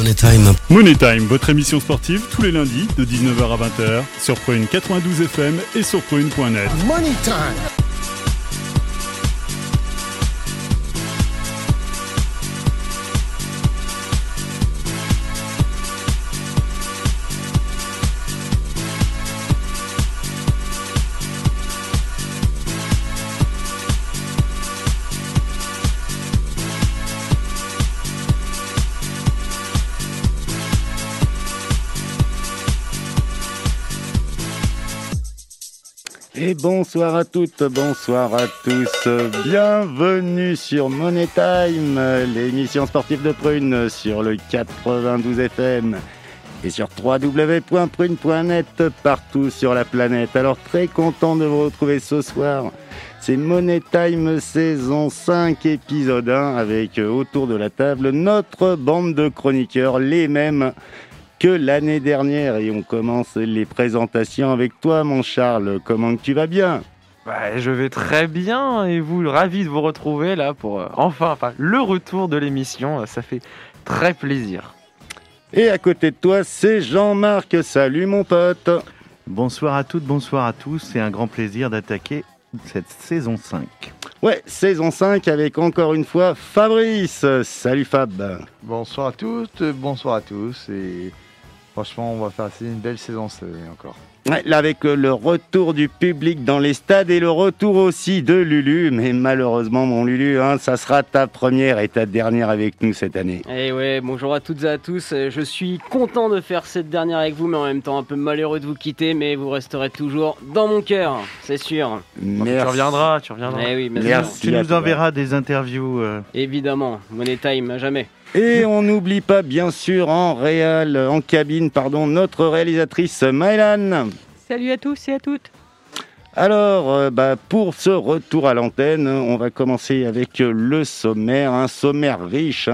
Money Time. Money Time, votre émission sportive tous les lundis de 19h à 20h sur Prune 92 FM et sur prune.net. Money Time. Et bonsoir à toutes, bonsoir à tous, bienvenue sur Money Time, l'émission sportive de Prune sur le 92 FM et sur www.prune.net partout sur la planète. Alors très content de vous retrouver ce soir, c'est Money Time saison 5 épisode 1 avec autour de la table notre bande de chroniqueurs, les mêmes que l'année dernière, et on commence les présentations avec toi mon Charles. Comment tu vas bien ? Je vais très bien et vous, ravi de vous retrouver là pour enfin le retour de l'émission, ça fait très plaisir. Et à côté de toi, c'est Jean-Marc. Salut mon pote. Bonsoir à toutes, bonsoir à tous, c'est un grand plaisir d'attaquer cette saison 5. Ouais, saison 5 avec encore une fois Fabrice. Salut Fab. Bonsoir à toutes, bonsoir à tous et franchement on va faire une belle saison encore. Ouais, là avec le retour du public dans les stades et le retour aussi de Lulu, mais malheureusement mon Lulu, ça sera ta première et ta dernière avec nous cette année. Et ouais, bonjour à toutes et à tous, je suis content de faire cette dernière avec vous, mais en même temps un peu malheureux de vous quitter, mais vous resterez toujours dans mon cœur, c'est sûr. Merci. Tu reviendras. Eh oui, merci. Tu nous enverras des interviews. Évidemment, Money Time, à jamais. Et on n'oublie pas bien sûr en cabine, notre réalisatrice Maëlan. Salut à tous et à toutes. Alors, pour ce retour à l'antenne, on va commencer avec le sommaire, un sommaire riche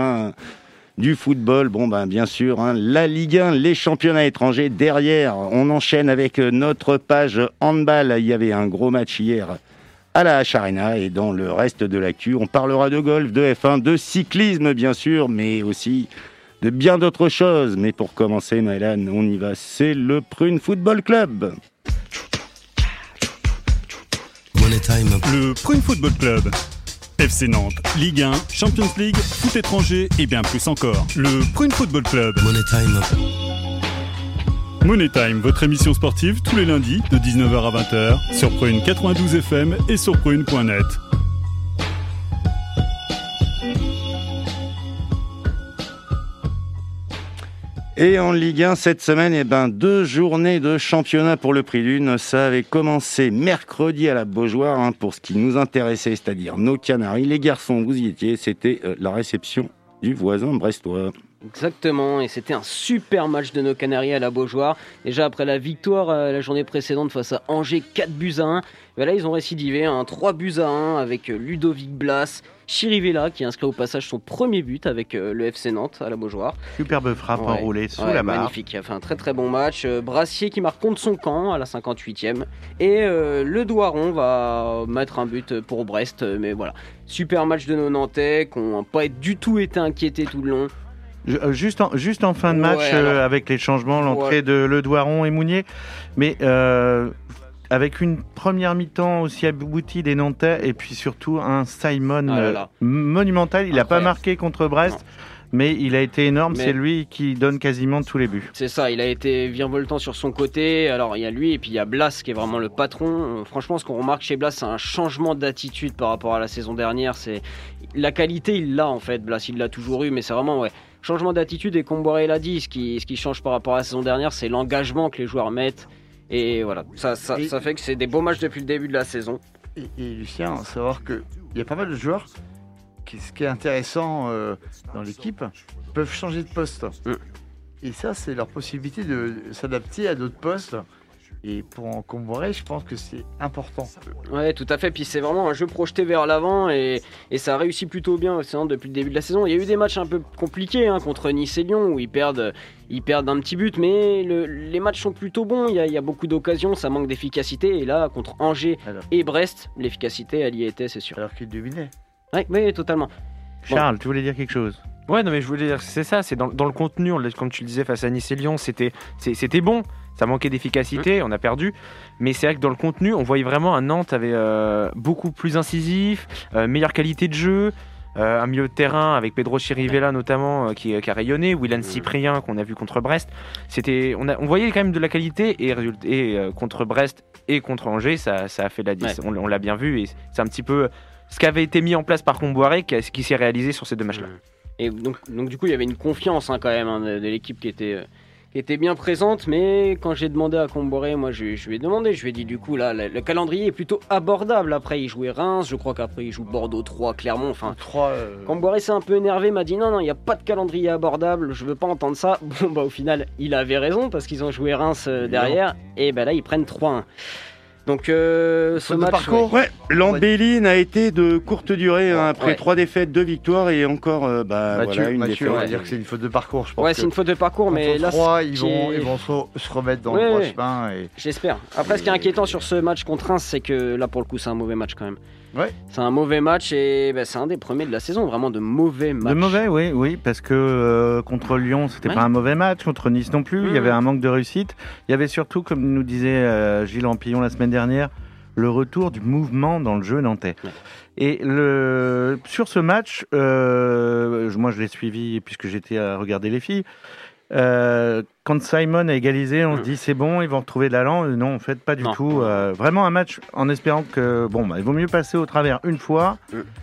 du football. Bien sûr, la Ligue 1, les championnats étrangers. Derrière, on enchaîne avec notre page handball. Il y avait un gros match hier à la H-Arena, et dans le reste de l'actu, on parlera de golf, de F1, de cyclisme bien sûr, mais aussi de bien d'autres choses. Mais pour commencer, Maëlan, on y va, c'est le Prune Football Club. Money Time. Le Prune Football Club. FC Nantes, Ligue 1, Champions League, foot étranger et bien plus encore. Le Prune Football Club. Money Time. Money Time, votre émission sportive tous les lundis de 19h à 20h sur Prune 92 FM et sur prune.net. Et en Ligue 1 cette semaine, 2 journées de championnat pour le prix d'une. Ça avait commencé mercredi à la Beaujoire pour ce qui nous intéressait, c'est-à-dire nos Canaries. Les garçons, vous y étiez, c'était la réception du voisin brestois. Exactement, et c'était un super match de nos Canaries à la Beaujoire. Déjà après la victoire la journée précédente face à Angers, 4-1. Et là, ils ont récidivé, 3-1 avec Ludovic Blas, Chirivella qui a inscrit au passage son premier but avec le FC Nantes à la Beaujoire. Superbe frappe enroulée sous la barre. Magnifique, il a fait un très très bon match. Brassier qui marque contre son camp à la 58e. Et le Doiron va mettre un but pour Brest. Mais voilà, super match de nos Nantais qui n'ont pas du tout été inquiétés tout le long. Juste en fin de match, avec les changements, l'entrée de Le Doiron et Mounier, mais avec une première mi-temps aussi aboutie des Nantais, et puis surtout un Simon monumental. Il n'a pas marqué contre Brest, mais il a été énorme. C'est lui qui donne quasiment tous les buts. C'est ça, il a été virevoltant sur son côté. Alors il y a lui et puis il y a Blas qui est vraiment le patron. Franchement, ce qu'on remarque chez Blas, c'est un changement d'attitude par rapport à la saison dernière. C'est la qualité, il l'a en fait. Blas, il l'a toujours eu, mais c'est vraiment changement d'attitude. Et Comboiré l'a dit, ce qui change par rapport à la saison dernière, c'est l'engagement que les joueurs mettent. Et voilà, ça fait que c'est des beaux matchs depuis le début de la saison. Et Lucien, savoir qu'il y a pas mal de joueurs, ce qui est intéressant dans l'équipe, peuvent changer de poste. Et ça, c'est leur possibilité de s'adapter à d'autres postes. Et pour Comboiré, je pense que c'est important. Ouais, tout à fait. Puis c'est vraiment un jeu projeté vers l'avant et ça réussit plutôt bien depuis le début de la saison. Il y a eu des matchs un peu compliqués contre Nice et Lyon où ils perdent un petit but, mais les matchs sont plutôt bons. Il y a beaucoup d'occasions, ça manque d'efficacité. Et là, contre Angers et Brest, l'efficacité, elle y était, c'est sûr. Alors qu'ils dominaient. Oui, totalement. Charles, tu voulais dire quelque chose ? Ouais, non, mais je voulais dire, c'est ça, c'est dans le contenu, comme tu le disais, face à Nice et Lyon, c'était bon, ça manquait d'efficacité, on a perdu, mais c'est vrai que dans le contenu, on voyait vraiment un Nantes avait beaucoup plus incisif, meilleure qualité de jeu, un milieu de terrain avec Pedro Chirivella notamment qui a rayonné, Willan Cyprien qu'on a vu contre Brest, on voyait quand même de la qualité et contre Brest et contre Angers, ça a fait la 10, on l'a bien vu et c'est un petit peu ce qui avait été mis en place par Comboiré qui s'est réalisé sur ces deux matchs-là. Et donc du coup, il y avait une confiance quand même de l'équipe qui était bien présente, mais quand j'ai demandé à Comboiré, moi je lui ai dit du coup là, le calendrier est plutôt abordable. Après, il jouait Reims, je crois qu'après il joue Bordeaux 3, Clermont, enfin... Comboiré s'est un peu énervé, m'a dit non, il n'y a pas de calendrier abordable, je veux pas entendre ça. Bon, bah au final, il avait raison, parce qu'ils ont joué Reims derrière, et bah là, ils prennent 3-1. Donc ce match, parcours, l'embelline a été de courte durée après 3 défaites, 2 victoires et encore une défaite. On va dire que c'est une faute de parcours. Je pense c'est une faute de parcours, mais là 3, ils vont se remettre dans le droit chemin. Et... J'espère. Après, ce qui est inquiétant sur ce match contre Reims, c'est que là pour le coup, c'est un mauvais match quand même. Ouais. C'est un mauvais match et c'est un des premiers de la saison, vraiment de mauvais matchs. De mauvais, oui, parce que contre Lyon, c'était pas un mauvais match, contre Nice non plus, il y avait un manque de réussite. Il y avait surtout, comme nous disait Gilles Rampillon la semaine dernière, le retour du mouvement dans le jeu nantais. Ouais. Et sur ce match, moi je l'ai suivi puisque j'étais à regarder les filles. Quand Simon a égalisé, on se dit c'est bon, ils vont retrouver de l'allant. Non, en fait, pas du tout. Vraiment un match en espérant que il vaut mieux passer au travers une fois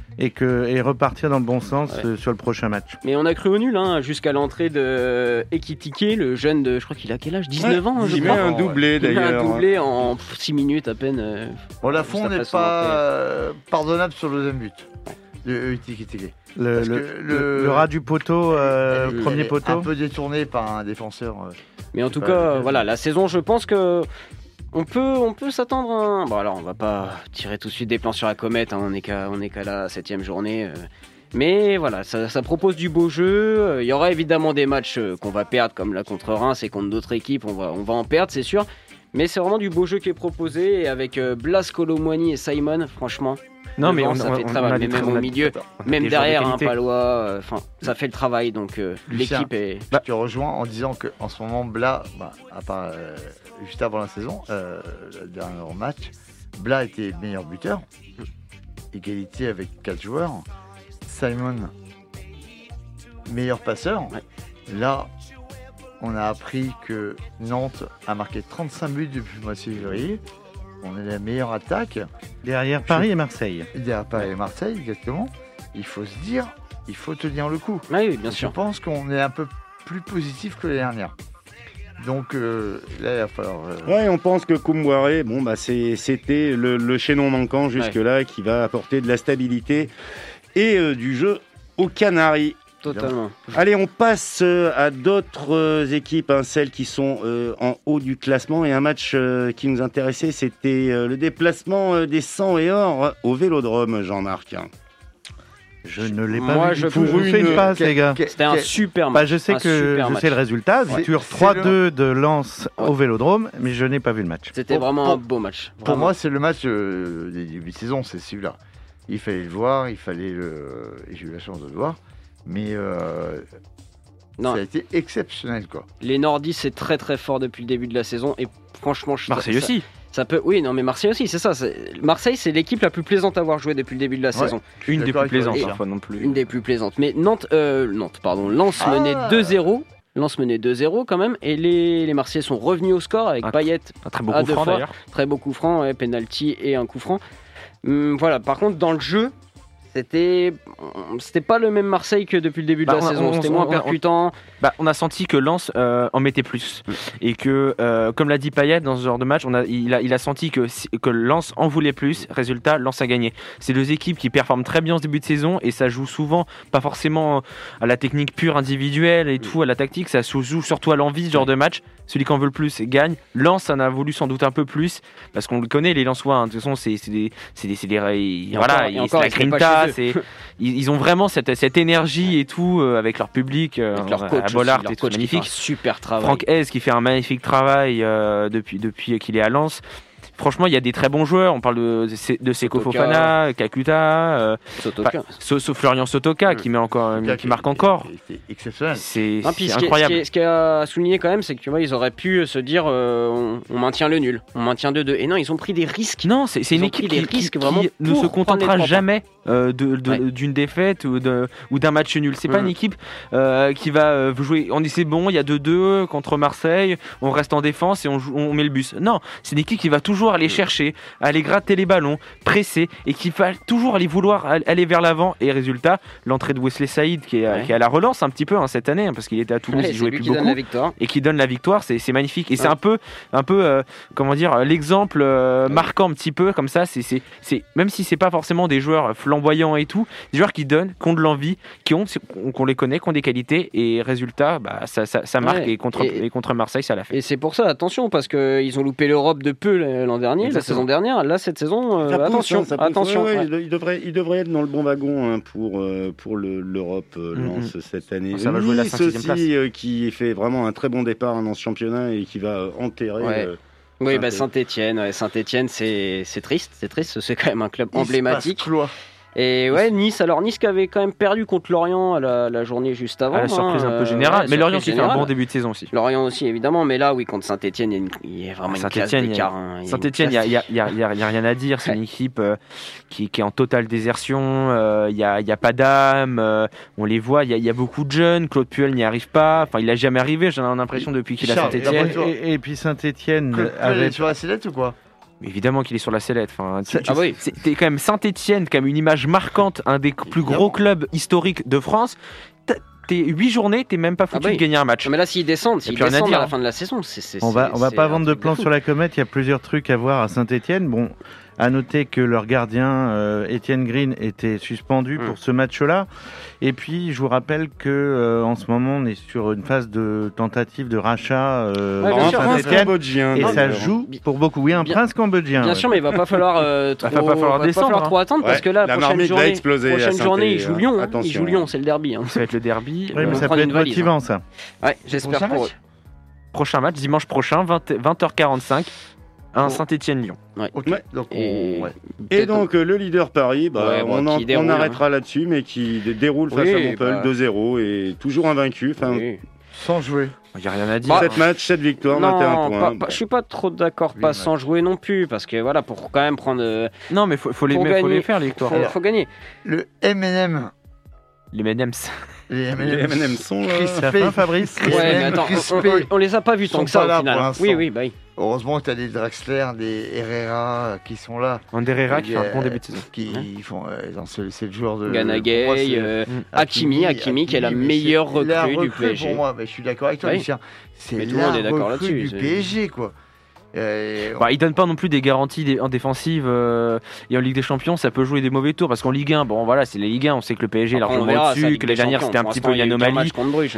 et repartir dans le bon sens sur le prochain match. Mais on a cru au nul jusqu'à l'entrée de Ekitike, le jeune de, je crois qu'il a quel âge, 19 ans. Il met un doublé d'ailleurs. Il met un doublé en 6 minutes à peine. Lafond n'est pas pardonnable sur le deuxième but de Ekitike. Le ras du poteau, premier poteau. Un peu détourné par un défenseur. Mais en tout cas, la saison, je pense que on peut s'attendre à un... Bon, alors, on va pas tirer tout de suite des plans sur la comète, on n'est qu'à la 7e journée. Mais voilà, ça propose du beau jeu. Il y aura évidemment des matchs qu'on va perdre, comme là contre Reims et contre d'autres équipes, on va en perdre, c'est sûr. Mais c'est vraiment du beau jeu qui est proposé, et avec Blas, Colomboigny et Simon, franchement... Non, mais ça fait le travail, mais même au milieu, même derrière, Palois, ça fait le travail, donc l'équipe est... Je te rejoins en disant qu'en ce moment, Blas, à part juste avant la saison, le dernier match, Blas était meilleur buteur, égalité avec 4 joueurs, Simon, meilleur passeur. Là, on a appris que Nantes a marqué 35 buts depuis le mois de février. On est la meilleure attaque. Derrière Paris et Marseille. Derrière Paris et Marseille, exactement. Il faut se dire, il faut tenir le coup. Oui, bien sûr. Je pense qu'on est un peu plus positif que l'année dernière. Donc là, il va falloir... on pense que Comboiré, c'était le chaînon manquant jusque-là qui va apporter de la stabilité et du jeu aux Canaries. Totalement. Allez, on passe à d'autres équipes, celles qui sont en haut du classement. Et un match qui nous intéressait, c'était le déplacement des 100 et or au Vélodrome, Jean-Marc. Je ne l'ai pas vu. Je fais une passe, les gars. C'était un super match. Je sais le résultat. Victoire 3-2 de Lens au Vélodrome, mais je n'ai pas vu le match. C'était vraiment un beau match. Pour moi, c'est le match des débuts de saison, c'est celui-là. Il fallait le voir, j'ai eu la chance de le voir. Mais ça a été exceptionnel, quoi. Les Nordistes, c'est très très fort depuis le début de la saison, et franchement, Marseille aussi. Ça peut, oui, non, mais Marseille aussi, c'est ça. Marseille, c'est l'équipe la plus plaisante à avoir joué depuis le début de la saison. Une des plus plaisantes, parfois non plus. Une des plus plaisantes. Mais Lens menait 2-0. Lens menait 2-0 quand même, et les Marseillais sont revenus au score avec Payet un très beau coup franc d'ailleurs. Très beau coup franc, penalty et un coup franc. Voilà. Par contre, dans le jeu. C'était pas le même Marseille que depuis le début de la saison, c'était moins percutant. On a senti que Lens en mettait plus et que, comme l'a dit Payet dans ce genre de match, il a senti que Lens en voulait plus. Résultat, Lens a gagné. C'est deux équipes qui performent très bien en ce début de saison et ça joue souvent, pas forcément à la technique pure individuelle et tout, à la tactique, ça se joue surtout à l'envie ce genre de match. Celui qui en veut le plus gagne. Lens en a voulu sans doute un peu plus parce qu'on le connaît, les Lensois. De toute façon, c'est la grinta. Ils ont vraiment cette énergie et tout avec leur public, avec leur coach à Bollard et tout, magnifique. Super travail. Franck Hez qui fait un magnifique travail depuis qu'il est à Lens. franchement, il y a des très bons joueurs. On parle de Seko Fofana, Kakuta, Sotoka. sauf Florian Sotoka qui marque encore. C'est exceptionnel. C'est Puis incroyable. ce qui a souligné quand même, c'est que tu vois, ils auraient pu se dire on maintient le nul, on maintient 2-2. Et non, ils ont pris des risques. Non, c'est une ont équipe pris des qui risques vraiment ne pour se prendre les contentera 3 jamais d'une défaite ou d'un match nul. C'est pas une équipe qui va jouer. On dit c'est bon, il y a 2-2 contre Marseille, on reste en défense et on met le bus. Non, c'est une équipe qui va toujours aller chercher, aller gratter les ballons, presser et qui va toujours aller vouloir aller vers l'avant. Et résultat, l'entrée de Wesley Saïd qui est à la relance un petit peu cette année parce qu'il était à Toulouse, il jouait plus beaucoup et qui donne la victoire. C'est magnifique et c'est un peu comment dire l'exemple marquant un petit peu comme ça. C'est même si c'est pas forcément des joueurs flamboyants et tout, des joueurs qui donnent, qui ont de l'envie, qu'on les connaît, qui ont des qualités et résultat, ça marque et contre Marseille, ça l'a fait. Et c'est pour ça, attention, parce qu'ils ont loupé l'Europe de peu l'an dernier, la saison dernière. Là, cette saison, attention. Il devrait être dans le bon wagon pour l'Europe Lens cette année. Ça va jouer la 5e place. Qui fait vraiment un très bon départ dans ce championnat et qui va enterrer. Oui, Saint-Etienne, c'est triste, c'est quand même un club emblématique. Et Nice qui avait quand même perdu contre Lorient la journée juste avant. La surprise un peu générale, mais Lorient qui fait un bon début de saison aussi. Lorient aussi évidemment, mais là contre Saint-Etienne, il y a vraiment une classe d'écart. Saint-Etienne, il y a rien à dire, c'est une équipe qui est en totale désertion, il y a pas d'âme, on les voit, il y a beaucoup de jeunes, Claude Puel n'y arrive pas, enfin il a jamais arrivé, j'ai l'impression depuis qu'il a Saint-Etienne. Et puis Saint-Etienne avait sur la sellette ou quoi? Évidemment qu'il est sur la sellette. T'es quand même Saint-Etienne, quand même une image marquante, un des plus gros clubs historiques de France. T'es 8 journées, t'es même pas foutu de gagner un match. Mais là, s'ils descendent à la fin de la saison, on va pas vendre de plan sur la comète. Il y a plusieurs trucs à voir à Saint-Etienne. Bon, à noter que leur gardien Étienne Green était suspendu pour ce match-là. Et puis, je vous rappelle que en ce moment, on est sur une phase de tentative de rachat Saint-Etienne. Et ça joue pour beaucoup. Oui, un prince cambodgien. Bien sûr, mais il va pas falloir trop attendre parce que là, la prochaine journée, il joue Lyon. Il joue Lyon, c'est le derby. Ça va être le derby. Oui, mais ça peut être motivant, ça. Ouais, j'espère pour eux. Prochain match, dimanche prochain, 20h45. Un Saint-Etienne-Lyon. Et donc le leader Paris, on arrêtera là-dessus, mais qui déroule face à Montpellier 2-0 et toujours invaincu. Sans jouer. Il n'y a rien à dire. 7 matchs, 7 victoires, 21 points. Je suis pas trop d'accord, sans jouer non plus, parce que voilà, pour quand même prendre. Non, mais faut les faire les victoires. Faut gagner. Le M&M. Les M&M's. Les M&M sont là. Fabrice. Ouais, mais attends, on les a pas vus tant que ça au final. Oui. Heureusement que tu as des Draxler, des Herrera qui sont là. Herrera qui fait un bon début de saison. C'est le joueur de. Ganagay, Hakimi qui est la meilleure recrue du PSG. Pour moi, je suis d'accord avec toi, Lucien. C'est la recrue du PSG, quoi. Il donne pas non plus des garanties en défensive et en Ligue des Champions ça peut jouer des mauvais tours parce qu'en Ligue 1 c'est les Ligue 1, on sait que le PSG est largement au-dessus, que l'année dernière c'était un petit peu une anomalie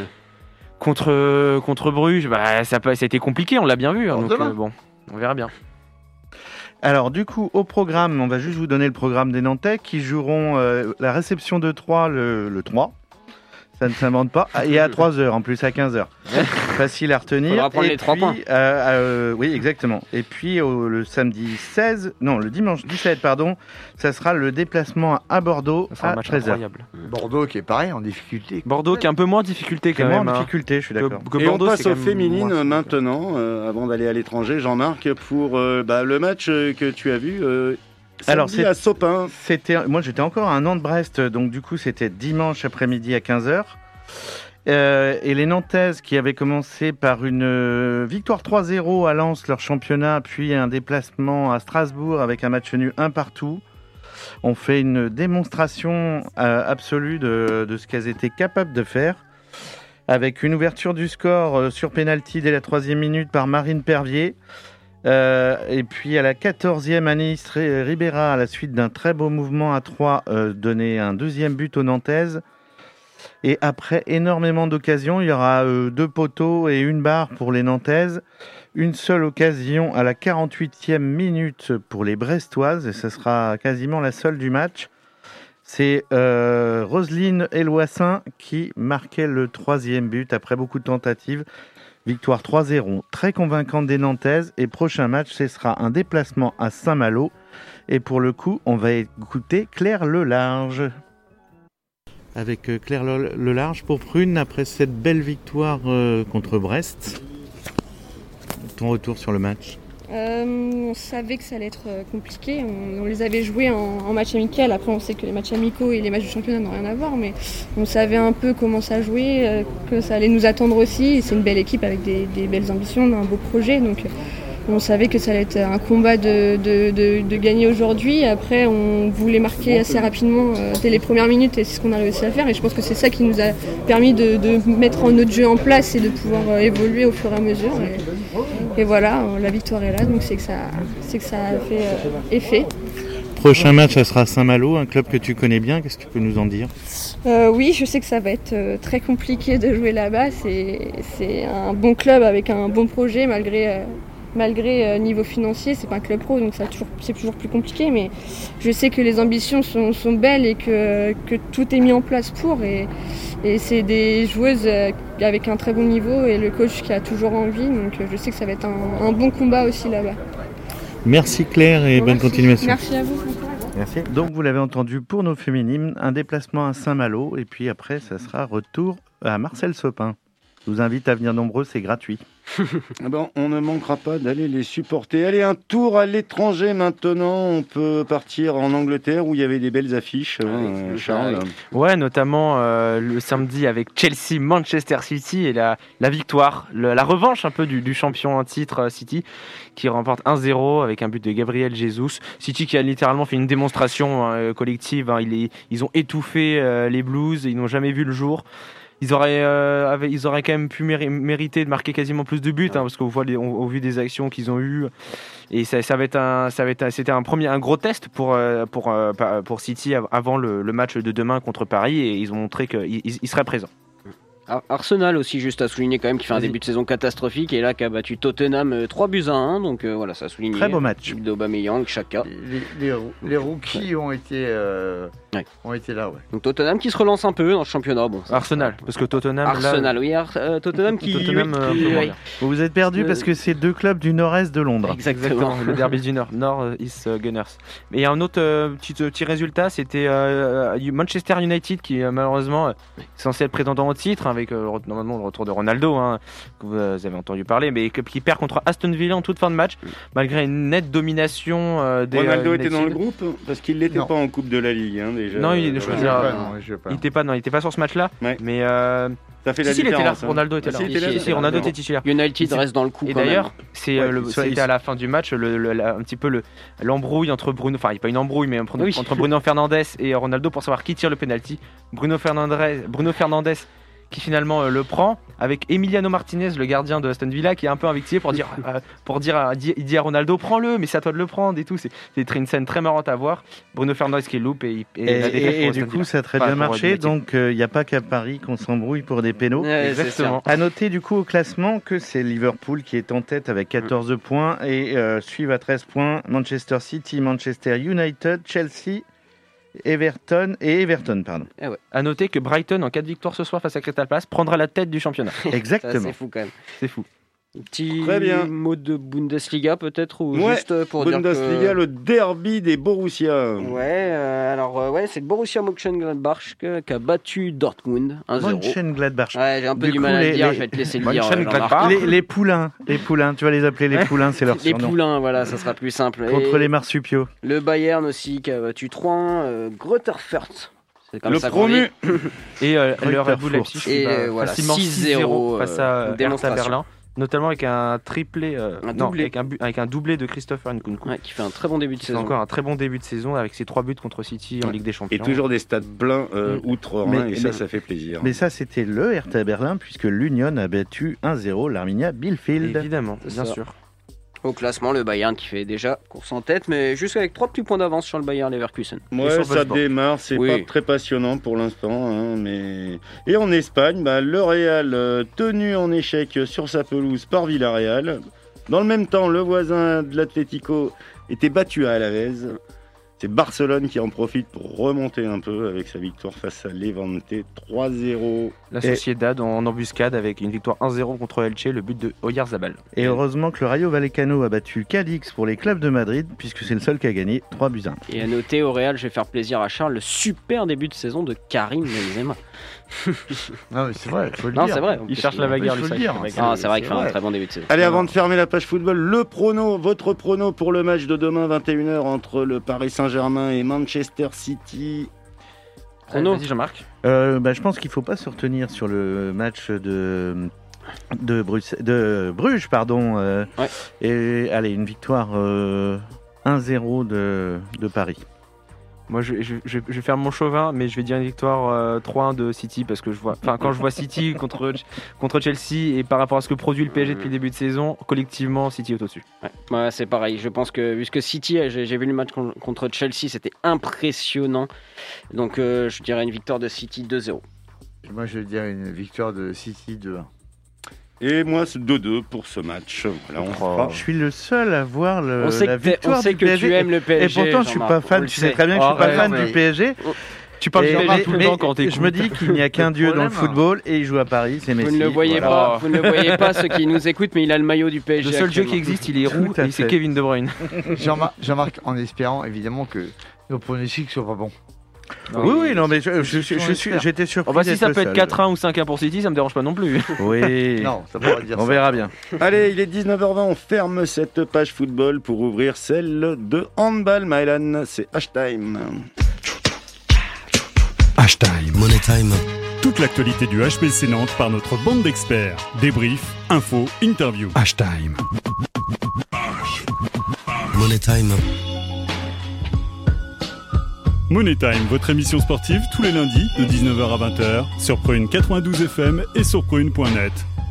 contre Bruges, ça a été compliqué, on l'a bien vu, donc on verra bien. Alors du coup au programme, on va juste vous donner le programme des Nantais qui joueront la réception de Troyes le 3. Ça ne s'invente pas. Et à 3h, en plus à 15h. Facile à retenir. Il faudra prendre les 3 points. Oui, exactement. Et puis le dimanche 17, ça sera le déplacement à Bordeaux à 13h. Bordeaux qui est pareil, en difficulté. Bordeaux qui est un peu moins en difficulté quand même. En difficulté, je suis d'accord. Et on passe aux féminines maintenant, avant d'aller à l'étranger, Jean-Marc, pour le match que tu as vu. Alors c'est à Sopin. Moi j'étais encore à Nantes-Brest, donc du coup c'était dimanche après-midi à 15h. Et les Nantaises qui avaient commencé par une victoire 3-0 à Lens, leur championnat, puis un déplacement à Strasbourg avec un match nul 1 partout, ont fait une démonstration absolue de ce qu'elles étaient capables de faire. Avec une ouverture du score sur pénalty dès la 3e minute par Marine Pervier. Et puis à la 14e, Anaïs Ribera, à la suite d'un très beau mouvement à 3, donnait un 2e but aux Nantaises. Et après énormément d'occasions, il y aura 2 poteaux et une barre pour les Nantaises. Une seule occasion à la 48e minute pour les Brestoises, et ce sera quasiment la seule du match. C'est Roselyne Eloissin qui marquait le 3e but après beaucoup de tentatives. Victoire 3-0, très convaincante des Nantaises. Et prochain match, ce sera un déplacement à Saint-Malo. Et pour le coup, on va écouter Claire Lelarge. Avec Claire Lelarge pour Prune, après cette belle victoire contre Brest. Ton retour sur le match? On savait que ça allait être compliqué. On les avait joués en match amical. Après, on sait que les matchs amicaux et les matchs du championnat n'ont rien à voir. Mais on savait un peu comment ça jouait, que ça allait nous attendre aussi. Et c'est une belle équipe avec des belles ambitions, un beau projet. Donc on savait que ça allait être un combat de gagner aujourd'hui. Après, on voulait marquer assez rapidement dès les premières minutes et c'est ce qu'on a réussi à faire. Et je pense que c'est ça qui nous a permis de mettre notre jeu en place et de pouvoir évoluer au fur et à mesure. Et voilà, la victoire est là, donc c'est que ça a fait effet. Prochain match, ça sera Saint-Malo, un club que tu connais bien. Qu'est-ce que tu peux nous en dire? Oui, je sais que ça va être très compliqué de jouer là-bas. C'est un bon club avec un bon projet malgré niveau financier. C'est pas un club pro, donc c'est toujours plus compliqué. Mais je sais que les ambitions sont belles et que tout est mis en place pour. Et c'est des joueuses avec un très bon niveau et le coach qui a toujours envie. Donc je sais que ça va être un bon combat aussi là-bas. Merci Claire et bonne continuation. Merci à vous. Merci. Donc vous l'avez entendu, pour nos féminines, un déplacement à Saint-Malo et puis après ça sera retour à Marcel Sopin. Je vous invite à venir nombreux, c'est gratuit. Bon, on ne manquera pas d'aller les supporter. Allez, un tour à l'étranger maintenant. On peut partir en Angleterre où il y avait des belles affiches, Charles. Ouais, notamment le samedi avec Chelsea, Manchester City et la victoire, la revanche un peu du champion en titre City qui remporte 1-0 avec un but de Gabriel Jesus. City qui a littéralement fait une démonstration collective. Ils ont étouffé les Blues, ils n'ont jamais vu le jour. Ils auraient quand même pu mériter de marquer quasiment plus de buts, parce qu'on voit au vu des actions qu'ils ont eues. Et c'était un gros test pour City avant le match de demain contre Paris, et ils ont montré qu'ils seraient présents. Arsenal aussi, juste à souligner quand même, qui fait un début de saison catastrophique et là qui a battu Tottenham 3-1, donc voilà, ça a souligné. Très beau match d'Aubameyang, Chaka. Les rookies ont été là, ouais. Donc Tottenham qui se relance un peu dans le championnat. Bon, Arsenal, parce que Tottenham Tottenham qui... Vous vous êtes perdu parce que c'est deux clubs du nord-est de Londres. Exactement, le derby du nord, North-East Gunners. Mais il y a un autre petit résultat, c'était Manchester United qui malheureusement est censé être prétendant au titre, avec normalement le retour de Ronaldo, que vous avez entendu parler, mais qui perd contre Aston Villa en toute fin de match, malgré une nette domination des Ronaldo était dans le groupe, parce qu'il n'était pas en Coupe de la Ligue déjà. Non, il n'était pas sur ce match-là, ouais. Mais ça fait la différence. Il était là. Ronaldo était là. Ronaldo était titulaire. United reste dans le coup. Et d'ailleurs, c'était à la fin du match, un petit peu l'embrouille entre Bruno, enfin pas une embrouille, mais entre Bruno Fernandes et Ronaldo pour savoir qui tire le penalty. Bruno Fernandes qui finalement le prend, avec Emiliano Martinez, le gardien de Aston Villa, qui est un peu invectivé il dit à Ronaldo, prends-le, mais c'est à toi de le prendre et tout. C'est une scène très marrante à voir. Bruno Fernandes qui loupe et du coup ça a très bien marché, donc il n'y a pas qu'à Paris qu'on s'embrouille pour des pénaux. Exactement. À noter du coup au classement que c'est Liverpool qui est en tête avec 14 points et suivent à 13 points Manchester City, Manchester United, Chelsea, Everton. Ouais. À noter que Brighton, en cas de victoire ce soir face à Crystal Palace, prendra la tête du championnat. Exactement. C'est fou quand même. C'est fou. Petit mot de Bundesliga peut-être, ou juste pour Bundesliga, dire que... le derby des Borussia. C'est le Borussia Mönchengladbach qui a battu Dortmund 1-0. Mönchengladbach. Ouais, j'ai un peu du mal à le dire, je vais te laisser le dire. Les poulins, tu vas les appeler les poulains, c'est leur surnom. Les poulains, voilà, ça sera plus simple. Contre les marsupiaux. Le Bayern aussi qui a battu 3-1, Grotterfurt. C'est comme le promu. Et le Red Bull Leipzig qui va facilement 6-0 face à Hertha Berlin. Notamment avec un triplé, avec un doublé de Christopher Nkunku, qui fait un très bon début de saison. Encore un très bon début de saison avec ses 3 buts contre City en Ligue des Champions. Et toujours des stades pleins outre-Rhin, et ça fait plaisir. Mais ça, c'était le Hertha Berlin, puisque l'Union a battu 1-0 l'Arminia Bielefeld. Évidemment, bien sûr. Au classement, le Bayern qui fait déjà course en tête, mais juste avec 3 petits points d'avance sur le Bayern Leverkusen. Ouais, ça démarre, c'est pas très passionnant pour l'instant. Mais... Et en Espagne, le Real tenu en échec sur sa pelouse par Villarreal. Dans le même temps, le voisin de l'Atlético était battu à Alavés. C'est Barcelone qui en profite pour remonter un peu avec sa victoire face à Levante 3-0. La Sociedad en embuscade avec une victoire 1-0 contre Elche, le but de Oyarzabal. Et heureusement que le Rayo Vallecano a battu Cadix pour les clubs de Madrid, puisque c'est le seul qui a gagné 3-1. Et à noter au Real, je vais faire plaisir à Charles, le super début de saison de Karim Benzema. Non, mais c'est vrai, il faut le Non, dire. c'est vrai. Il cherche la bagarre, Il faut lui. le dire. Ah, c'est vrai qu'il fait un très bon début de saison. Allez, avant de fermer la page football, le prono, votre prono pour le match de demain 21h entre le Paris Saint-Germain et Manchester City. Prono. Vas-y Jean-Marc. Je pense qu'il ne faut pas se retenir sur le match de Bruges. Ouais. Et allez, une victoire 1-0 de Paris. Moi, je vais faire mon chauvin, mais je vais dire une victoire 3-1 de City parce que quand je vois City contre Chelsea et par rapport à ce que produit le PSG depuis le début de saison, collectivement, City est au-dessus. Ouais, c'est pareil. Je pense que vu que City, j'ai vu le match contre Chelsea, c'était impressionnant. Donc, je dirais une victoire de City 2-0. Et moi, je vais dire une victoire de City 2-1. Et moi, c'est 2-2 pour ce match. Voilà, on fera. Je suis le seul à voir On sait la que victoire on sait du que PSG. tu aimes le PSG. Et pourtant, je suis pas fan. Tu sais très bien que je suis pas fan du PSG. Tu parles du PSG tout le temps quand t'es. Je me dis qu'il n'y a qu'un dieu dans le football et il joue à Paris, c'est Messi. Vous ne le voyez pas, ceux qui nous écoutent, mais il a le maillot du PSG. Le seul dieu qui existe, il est roux et c'est Kevin De Bruyne. Jean-Marc, en espérant évidemment que nos pronostics soient pas bons. Oui, mais j'étais surpris. Si ça peut être 4-1 ou 5-1 pour City, ça me dérange pas non plus. Oui, non, ça pourra dire on verra bien. Allez, il est 19h20, on ferme cette page football pour ouvrir celle de handball. Mylan, c'est H-Time. H-Time. Money Time. Toute l'actualité du HPC Nantes par notre bande d'experts. Débrief, infos, interview. H-Time. Money Time. Money Time, votre émission sportive tous les lundis de 19h à 20h sur Prune 92 FM et sur prune.net.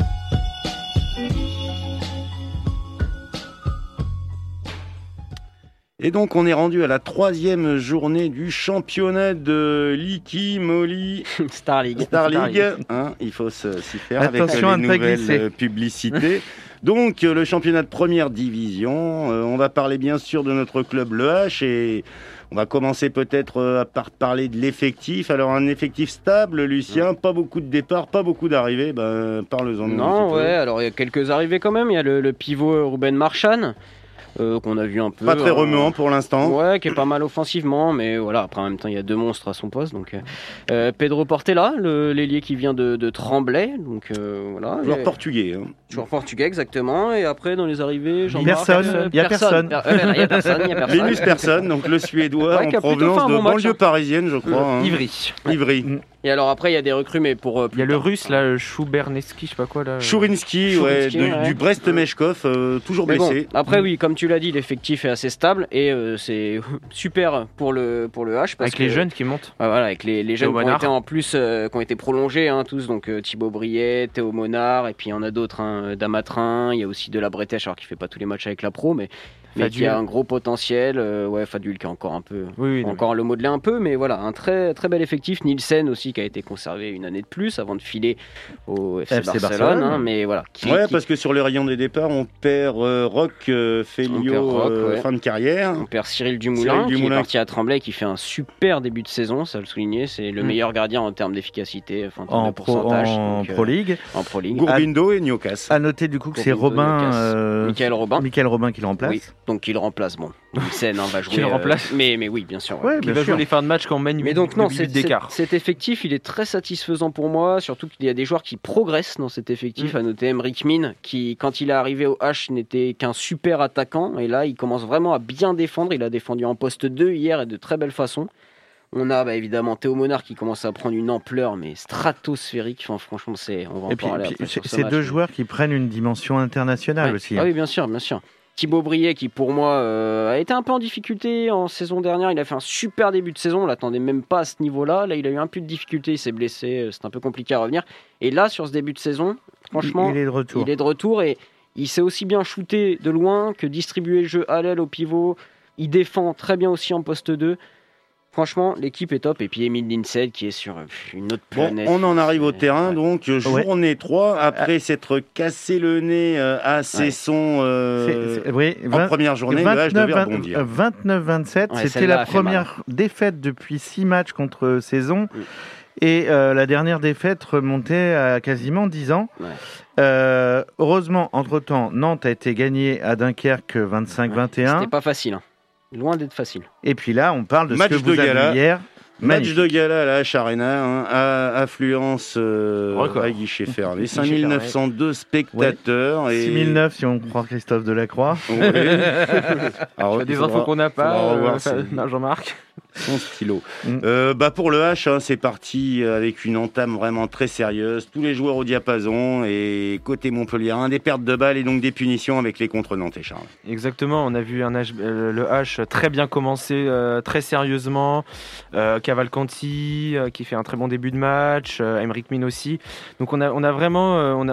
Et donc on est rendu à la 3e journée du championnat de Licky Molly Star League. Hein, il faut s'y faire. Attention avec à les ne pas glisser. nouvelles publicités. Donc le championnat de première division, on va parler bien sûr de notre club Le H et on va commencer peut-être à parler de l'effectif. Alors un effectif stable, Lucien, pas beaucoup de départs, pas beaucoup d'arrivées, parle-en. Non, ouais, alors il y a quelques arrivées quand même, il y a le pivot Ruben Marchand. Qu'on a vu un peu. Pas très remuant pour l'instant. Ouais, qui est pas mal offensivement, mais voilà, après en même temps il y a deux monstres à son poste. Donc Pedro Portela, l'ailier qui vient de Tremblay. Donc voilà. Joueur portugais. Hein. Joueur portugais, exactement. Et après dans les arrivées, Il y a personne. Il y a personne. Linus Persson, donc le Suédois Ouais, en qui a plutôt provenance fait un de bon match, banlieue parisienne, je crois. Hein. Ivry. Et alors après il y a des recrues, mais pour. Il y a le russe là, Chouberneski, je sais pas quoi là. Chourinski, du Brest Meshkov, toujours mais blessé. Bon, après oui, comme tu l'as dit, l'effectif est assez stable et c'est super pour le H. Parce avec les jeunes qui montent. Voilà, avec les jeunes qui ont été en plus, qui ont été prolongés, hein, tous, donc Thibaut Briet, Théo Monard, et puis il y en a d'autres, hein, Damatrin, il y a aussi de la Bretèche, alors qu'il fait pas tous les matchs avec la pro, mais qui a un gros potentiel. Fadul qui est encore un peu, encore le modeler un peu, mais voilà, un très très bel effectif. Nielsen aussi qui a été conservé une année de plus avant de filer au FC Barcelone, hein, mais voilà. Parce que sur le rayon des départs, on perd Roch Félio, fin de carrière. On perd Cyril Dumoulin qui est parti à Tremblay, qui fait un super début de saison, ça le souligner, c'est le meilleur gardien en termes d'efficacité, en pourcentage. En Pro League. Gourbindo et Newcastle. À noter du coup que c'est Michael Robin qui le remplace. Oui. Donc il remplace, Nielsen va jouer. Qui le remplace. Mais oui, bien sûr. Ouais, il va jouer les fins de match quand on mène 8 buts d'écart. Cet effectif, il est très satisfaisant pour moi, surtout qu'il y a des joueurs qui progressent dans cet effectif. À noter Emric Min, qui, quand il est arrivé au H, n'était qu'un super attaquant. Et là, il commence vraiment à bien défendre. Il a défendu en poste 2 hier et de très belle façon. On a évidemment Théo Monard qui commence à prendre une ampleur mais stratosphérique. Enfin, franchement, on va en parler après. C'est deux joueurs qui prennent une dimension internationale aussi. Ah oui, bien sûr. Thibaut Briet qui pour moi a été un peu en difficulté en saison dernière, il a fait un super début de saison, on l'attendait même pas à ce niveau-là, là il a eu un peu de difficulté, il s'est blessé, c'est un peu compliqué à revenir, et là sur ce début de saison, franchement il est de retour et il sait aussi bien shooter de loin que distribuer le jeu à l'aile au pivot, il défend très bien aussi en poste 2. Franchement, l'équipe est top. Et puis Emile Linsel qui est sur une autre planète. On en arrive au terrain, donc journée 3. Après s'être cassé le nez à Cesson en première journée, le H devait rebondir. 29-27, c'était la première défaite depuis 6 matchs contre Cesson. Et la dernière défaite remontait à quasiment 10 ans. Heureusement, entre-temps, Nantes a été gagnée à Dunkerque 25-21. C'était pas facile, hein. Loin d'être facile. Et puis là, on parle de ce que vous avez vu hier. Match de gala à la H Arena, affluence à guichet fermé. 5902 spectateurs. Et 6009 si on croit Christophe Delacroix. Alors, des infos qu'on n'a pas, Jean-Marc. Son stylo. Pour le H, c'est parti avec une entame vraiment très sérieuse. Tous les joueurs au diapason et côté Montpellier, des pertes de balles et donc des punitions avec les contre nantais, Charles. Exactement, on a vu le H très bien commencer, très sérieusement. Cavalcanti qui fait un très bon début de match, Aymeric Mine aussi. Donc on a vraiment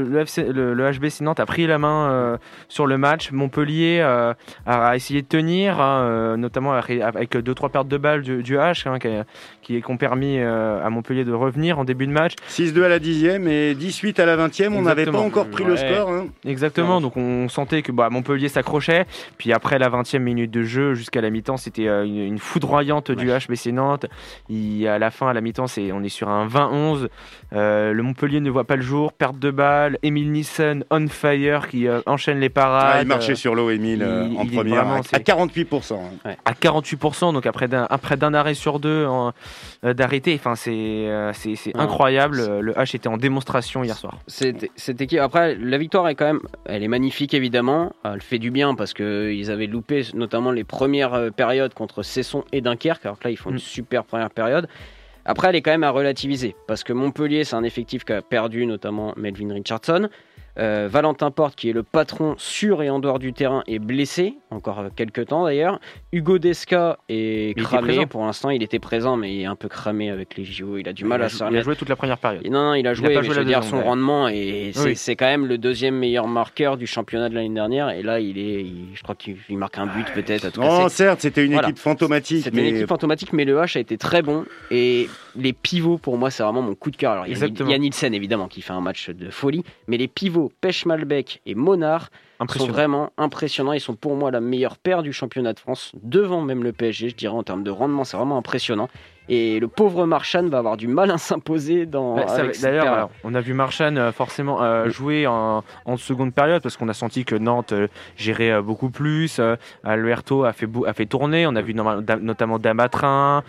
le HBC Nantes a pris la main sur le match. Montpellier a essayé de tenir, notamment avec 2-3 pertes de balles du H qui ont permis à Montpellier de revenir en début de match. 6-2 à la 10e et 18 à la 20e. On n'avait pas encore pris le score. Exactement, donc on sentait que Montpellier s'accrochait. Puis après la 20e minute de jeu jusqu'à la mi-temps, c'était une foudroyante du HBC Nantes. À la fin, à la mi-temps, on est sur un 20-11. Le Montpellier ne voit pas le jour, perte de balle. Emile Nissen on fire qui enchaîne les parades. Il marchait sur l'eau, Emile, en première, à 48%. À 48%, donc après d'un arrêt sur deux d'arrêter. Enfin, c'est incroyable. Le H était en démonstration hier soir. Cette équipe, après, la victoire elle est magnifique évidemment. Elle fait du bien parce qu'ils avaient loupé notamment les premières périodes contre Cesson et Dunkerque. Alors que là, ils font une super première période. Après, elle est quand même à relativiser parce que Montpellier, c'est un effectif qui a perdu notamment Melvin Richardson. Valentin Porte, qui est le patron sur et en dehors du terrain, est blessé, encore quelques temps d'ailleurs. Hugo Desca est cramé, pour l'instant il était présent, mais il est un peu cramé avec les JO, il a du mal à se remettre. Il a joué toute la première période. Non, il a joué, mais je veux dire, son rendement, c'est quand même le deuxième meilleur marqueur du championnat de l'année dernière, et là je crois qu'il marque un but peut-être. Non, certes, c'était une équipe fantomatique. C'était une équipe fantomatique, mais le H a été très bon, et les pivots, pour moi, c'est vraiment mon coup de cœur. Alors, il y a Nielsen, évidemment, qui fait un match de folie, mais les pivots, Pech-Malbec et Monard sont vraiment impressionnants. Ils sont pour moi la meilleure paire du championnat de France, devant même le PSG, je dirais, en termes de rendement. C'est vraiment impressionnant. Et le pauvre Marchand va avoir du mal à s'imposer d'ailleurs, on a vu Marchand forcément jouer en seconde période parce qu'on a senti que Nantes gérait beaucoup plus. Alberto a fait tourner. On a vu notamment Damatrin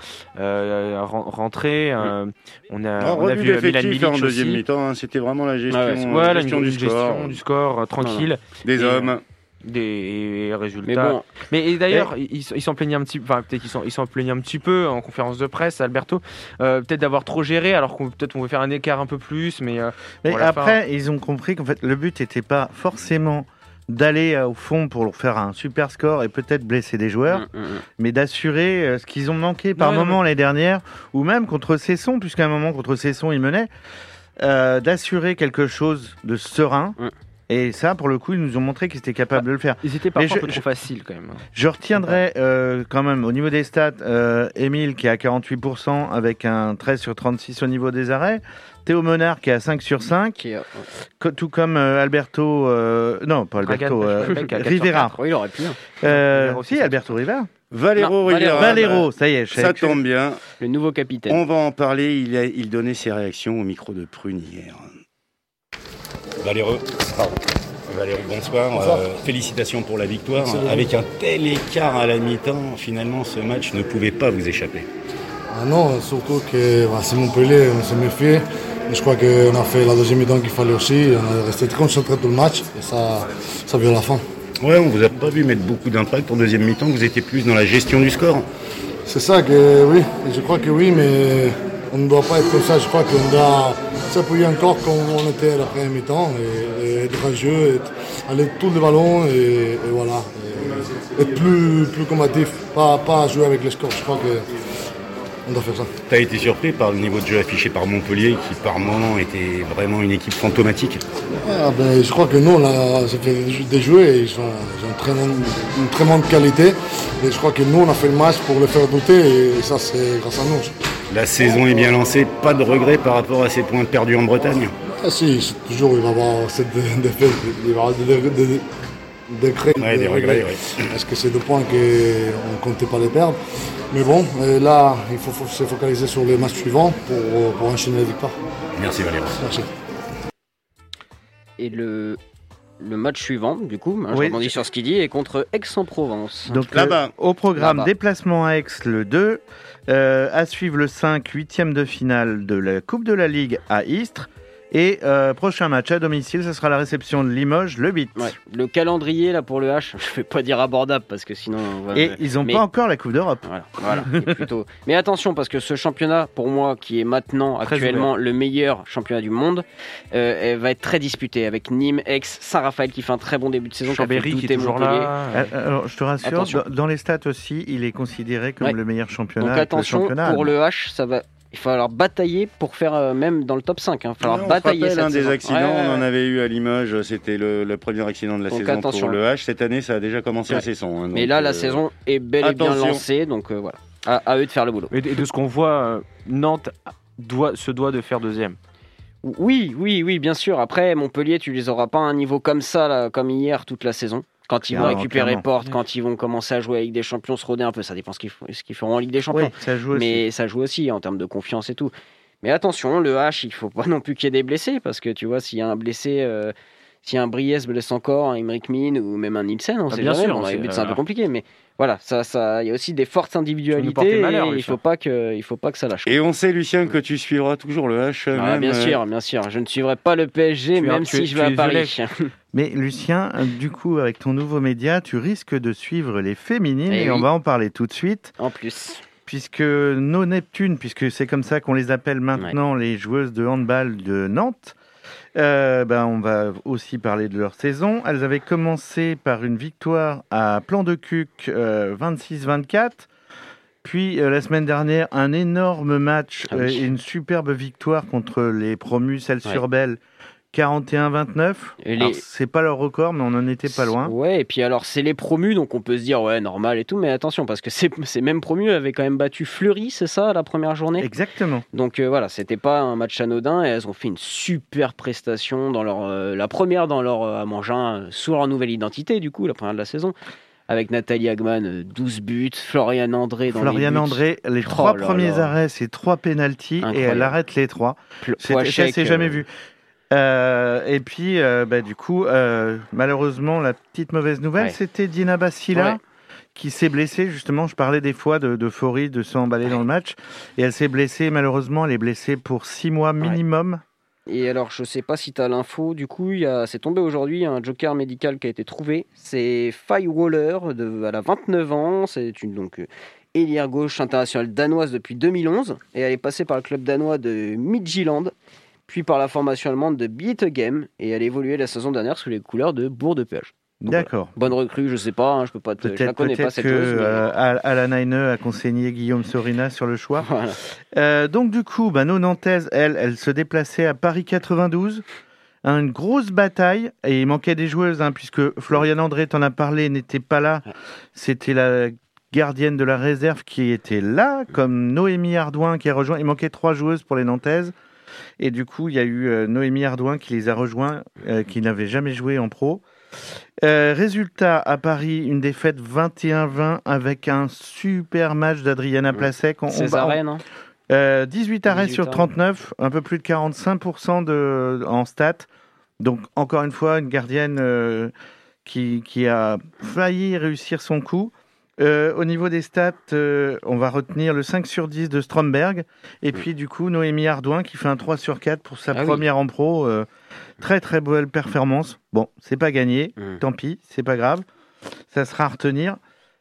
rentrer. On a vu Milan Milic en deuxième mi-temps. C'était vraiment la gestion du score tranquille. Des hommes. Des résultats. Mais d'ailleurs, ils s'en plaignaient un petit peu. Enfin, peut-être qu'ils s'en plaignaient un petit peu en conférence de presse, Alberto. Peut-être d'avoir trop géré, alors qu'on veut faire un écart un peu plus. Mais après, ils ont compris qu'en fait, le but n'était pas forcément d'aller au fond pour faire un super score et peut-être blesser des joueurs, mais d'assurer ce qu'ils ont manqué par moment l'année dernière, ou même contre Cesson, puisqu'à un moment contre Cesson ils menaient, d'assurer quelque chose de serein. Et ça, pour le coup, ils nous ont montré qu'ils étaient capables de le faire. Ils étaient parfois un peu trop faciles quand même. Je retiendrai quand même au niveau des stats, Émile qui est à 48% avec un 13 sur 36 au niveau des arrêts. Théo Monard qui est à 5 sur 5. Tout comme Alberto... non, pas Alberto. Rivera. Oui, il aurait pu. Si, Alberto Rivera. Valero, ça y est. Ça tombe bien. Le nouveau capitaine. On va en parler. Il donnait ses réactions au micro de Prune hier. Valero, bonsoir. Félicitations pour la victoire. Avec un tel écart à la mi-temps, finalement, ce match ne pouvait pas vous échapper. Non, surtout que c'est Montpellier, on s'est méfié. Je crois qu'on a fait la deuxième mi-temps qu'il fallait aussi. On est resté très concentré tout le match et ça vient à la fin. Ouais, on vous a pas vu mettre beaucoup d'impact en deuxième mi-temps. Vous étiez plus dans la gestion du score. C'est ça que oui, je crois que oui, mais on ne doit pas être comme ça. Je crois qu'on doit s'appuyer encore comme on était à la première mi-temps et être rageux, aller tout le ballon et voilà. Et être plus combatif, pas jouer avec les scores. Je crois que on doit faire ça. Tu as été surpris par le niveau de jeu affiché par Montpellier, qui par moments était vraiment une équipe fantomatique? Je crois que nous, ça fait des joueurs et ils ont une très bonne qualité. Et je crois que nous, on a fait le match pour les faire douter et ça, c'est grâce à nous. La saison est bien lancée, pas de regrets par rapport à ces points perdus en Bretagne? Si, toujours il va y avoir cette défaite, il va y avoir des regrets. Oui. Parce que c'est 2 points qu'on ne comptait pas les perdre. Mais bon, là, il faut se focaliser sur les matchs suivants pour enchaîner les victoires. Merci Valérie. Merci. Et le match suivant, du coup, je rebondis sur ce qu'il dit, est contre Aix-en-Provence. Donc là-bas, au programme, déplacement à Aix le 2, à suivre le 5, 8e de finale de la Coupe de la Ligue à Istres. Et prochain match à domicile, ce sera la réception de Limoges le 8. Ouais. Le calendrier là pour le H, je ne vais pas dire abordable parce que sinon. Ils n'ont pas encore la Coupe d'Europe. Voilà. Plutôt. Mais attention parce que ce championnat, pour moi, qui est maintenant actuellement le meilleur championnat du monde, va être très disputé avec Nîmes, Aix, Saint-Raphaël qui fait un très bon début de saison. Chambéry qui est toujours là. Alors, je te rassure, dans les stats aussi, il est considéré comme le meilleur championnat. Donc attention, pour le H, ça va. Il va falloir batailler pour faire même dans le top 5. Il va falloir batailler cette saison. saison. Des accidents, on en avait eu à Limoges, c'était le premier accident de la saison pour le H. Cette année, ça a déjà commencé assez sombre. Mais là, la saison est bel et bien lancée, donc voilà. À eux de faire le boulot. Et de ce qu'on voit, Nantes se doit de faire 2e. Oui, bien sûr. Après, Montpellier, tu les auras pas à un niveau comme ça, là, comme hier, toute la saison. Quand ils vont récupérer Porte, quand ils vont commencer à jouer avec des champions, se rôder un peu, ça dépend ce qu'ils feront en Ligue des Champions. Oui, ça joue aussi en termes de confiance et tout. Mais attention, le H, il faut pas non plus qu'il y ait des blessés, parce que tu vois, s'il y a un blessé, si un Briez blesse encore, un Emmerich Min ou même un Nielsen, on sait jamais. Sûr, dans les buts, c'est un peu compliqué, mais voilà, il y a aussi des fortes individualités. Il faut pas que ça lâche. Et on sait, Lucien, que tu suivras toujours le H. Bien sûr. Je ne suivrai pas le PSG, même si je vais à Paris. Mais Lucien, du coup, avec ton nouveau média, tu risques de suivre les féminines et on va en parler tout de suite. En plus. Puisque nos Neptunes, puisque c'est comme ça qu'on les appelle maintenant, les joueuses de handball de Nantes, on va aussi parler de leur saison. Elles avaient commencé par une victoire à Plan de Cuc 26-24. Puis la semaine dernière, un énorme match et une superbe victoire contre les promus Celles-sur-Belle. 41-29. C'est pas leur record, mais on en était pas loin. Ouais, et puis alors c'est les promus, donc on peut se dire normal et tout, mais attention parce que ces mêmes promus avaient quand même battu Fleury, c'est ça, la première journée. Exactement. Donc voilà, c'était pas un match anodin et elles ont fait une super prestation dans la première dans leur à Mangin sous leur nouvelle identité du coup, la première de la saison. Avec Nathalie Hagman, 12 buts, Floriane André dans les buts. Floriane André, les 3 premiers arrêts, c'est 3 pénaltys et elle arrête les 3. C'est jamais vu. Et puis, du coup, malheureusement, la petite mauvaise nouvelle, c'était Dina Bassila qui s'est blessée. Justement, je parlais des fois d'euphorie, de s'emballer dans le match. Et elle s'est blessée, malheureusement, elle est blessée pour 6 mois minimum. Et alors, je sais pas si tu as l'info, du coup, c'est tombé aujourd'hui, un joker médical qui a été trouvé. C'est Faye Waller, elle a 29 ans, c'est une ailière gauche internationale danoise depuis 2011. Et elle est passée par le club danois de Midtjylland. Puis par la formation allemande de Bietigheim, et elle a évolué la saison dernière sous les couleurs de Bourg-de-Péage. D'accord. Bonne recrue, je sais pas, je peux pas je la connais pas cette chose. Alan Heine a conseillé Guillaume Sorina sur le choix. Voilà. Donc du coup, nos Nantaises, elles se déplaçaient à Paris 92. Une grosse bataille, et il manquait des joueuses, puisque Floriane André, t'en as parlé, n'était pas là. C'était la gardienne de la réserve qui était là, comme Noémie Ardouin qui a rejoint. Il manquait 3 joueuses pour les Nantaises. Et du coup, il y a eu Noémie Ardouin qui les a rejoints, qui n'avait jamais joué en pro. Résultat, à Paris, une défaite 21-20 avec un super match d'Adriana Plasek. 16 arrêts, non 18 arrêts sur 39, un peu plus de 45% en stats. Donc, encore une fois, une gardienne qui a failli réussir son coup. Au niveau des stats, on va retenir le 5 sur 10 de Stromberg. Et puis, du coup, Noémie Ardouin qui fait un 3 sur 4 pour sa première en pro. Très, très belle performance. Bon, c'est pas gagné. Tant pis, c'est pas grave. Ça sera à retenir.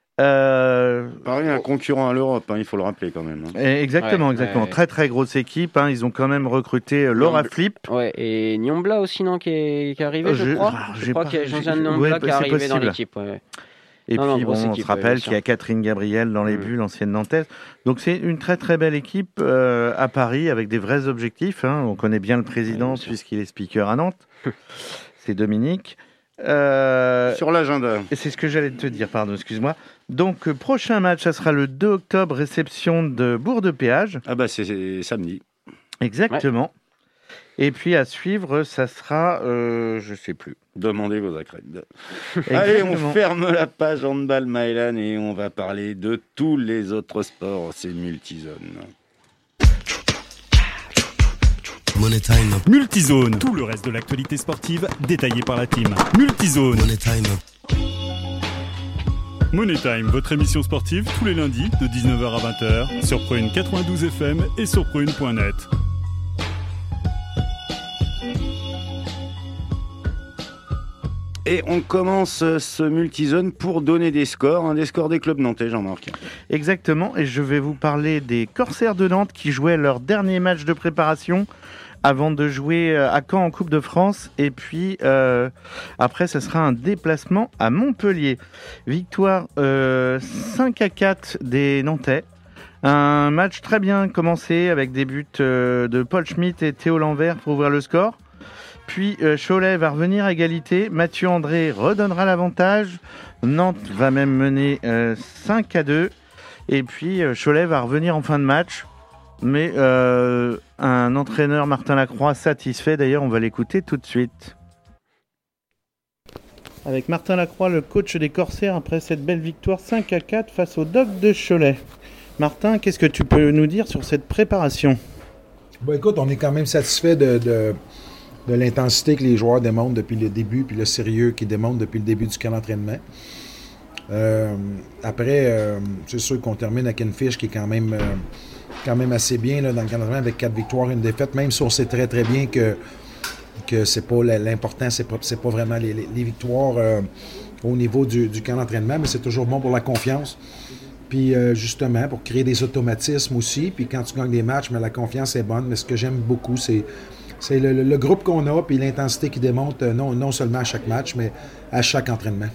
Pareil, un concurrent à l'Europe, il faut le rappeler quand même. Exactement. Très, très grosse équipe. Ils ont quand même recruté Laura Flip. Et Nyombla aussi, non, qui est arrivé, je crois. Je crois qu'il y a Jean-Jean Nyombla qui est arrivé dans l'équipe. Et puis, on se rappelle qu'il y a Catherine Gabriel dans les buts, l'ancienne Nantaise. Donc, c'est une très, très belle équipe à Paris avec des vrais objectifs. Hein. On connaît bien le président puisqu'il est speaker à Nantes. C'est Dominique. Sur l'agenda. Et c'est ce que j'allais te dire, pardon, excuse-moi. Donc, prochain match, ça sera le 2 octobre, réception de Bourg-de-Péage. Ah bah, c'est samedi. Exactement. Ouais. Et puis, à suivre, ça sera, je sais plus. Demandez vos accrèdes. Allez, on ferme la page handball Maëlan et on va parler de tous les autres sports. C'est multizone. Money Time. Multizone. Tout le reste de l'actualité sportive détaillé par la team. Multizone. Money Time. Money Time, votre émission sportive tous les lundis de 19h à 20h sur Prune 92 FM et sur prune.net. Et on commence ce multizone pour donner des scores, des scores des clubs nantais, Jean-Marc. Exactement, et je vais vous parler des Corsaires de Nantes qui jouaient leur dernier match de préparation avant de jouer à Caen en Coupe de France. Et puis après, ce sera un déplacement à Montpellier. Victoire 5-4 des Nantais. Un match très bien commencé avec des buts de Paul Schmitt et Théo Lanvert pour ouvrir le score. Puis Cholet va revenir à égalité. Mathieu André redonnera l'avantage. Nantes va même mener 5-2. Et puis Cholet va revenir en fin de match. Mais un entraîneur, Martin Lacroix, satisfait. D'ailleurs, on va l'écouter tout de suite. Avec Martin Lacroix, le coach des Corsaires, après cette belle victoire 5-4 face aux Dogs de Cholet. Martin, qu'est-ce que tu peux nous dire sur cette préparation ? Bon, écoute, on est quand même satisfait de l'intensité que les joueurs démontrent depuis le début, puis le sérieux qu'ils démontrent depuis le début du camp d'entraînement. Après, c'est sûr qu'on termine avec une fiche qui est quand même assez bien là, dans le camp d'entraînement avec 4 victoires et une défaite, même si on sait très très bien que c'est pas l'important, c'est pas vraiment les victoires au niveau du camp d'entraînement, mais c'est toujours bon pour la confiance. Puis justement, pour créer des automatismes aussi, puis quand tu gagnes des matchs, mais la confiance est bonne, mais ce que j'aime beaucoup, c'est le groupe qu'on a, puis l'intensité qu'ils démontrent, non seulement à chaque match, mais à chaque entraînement.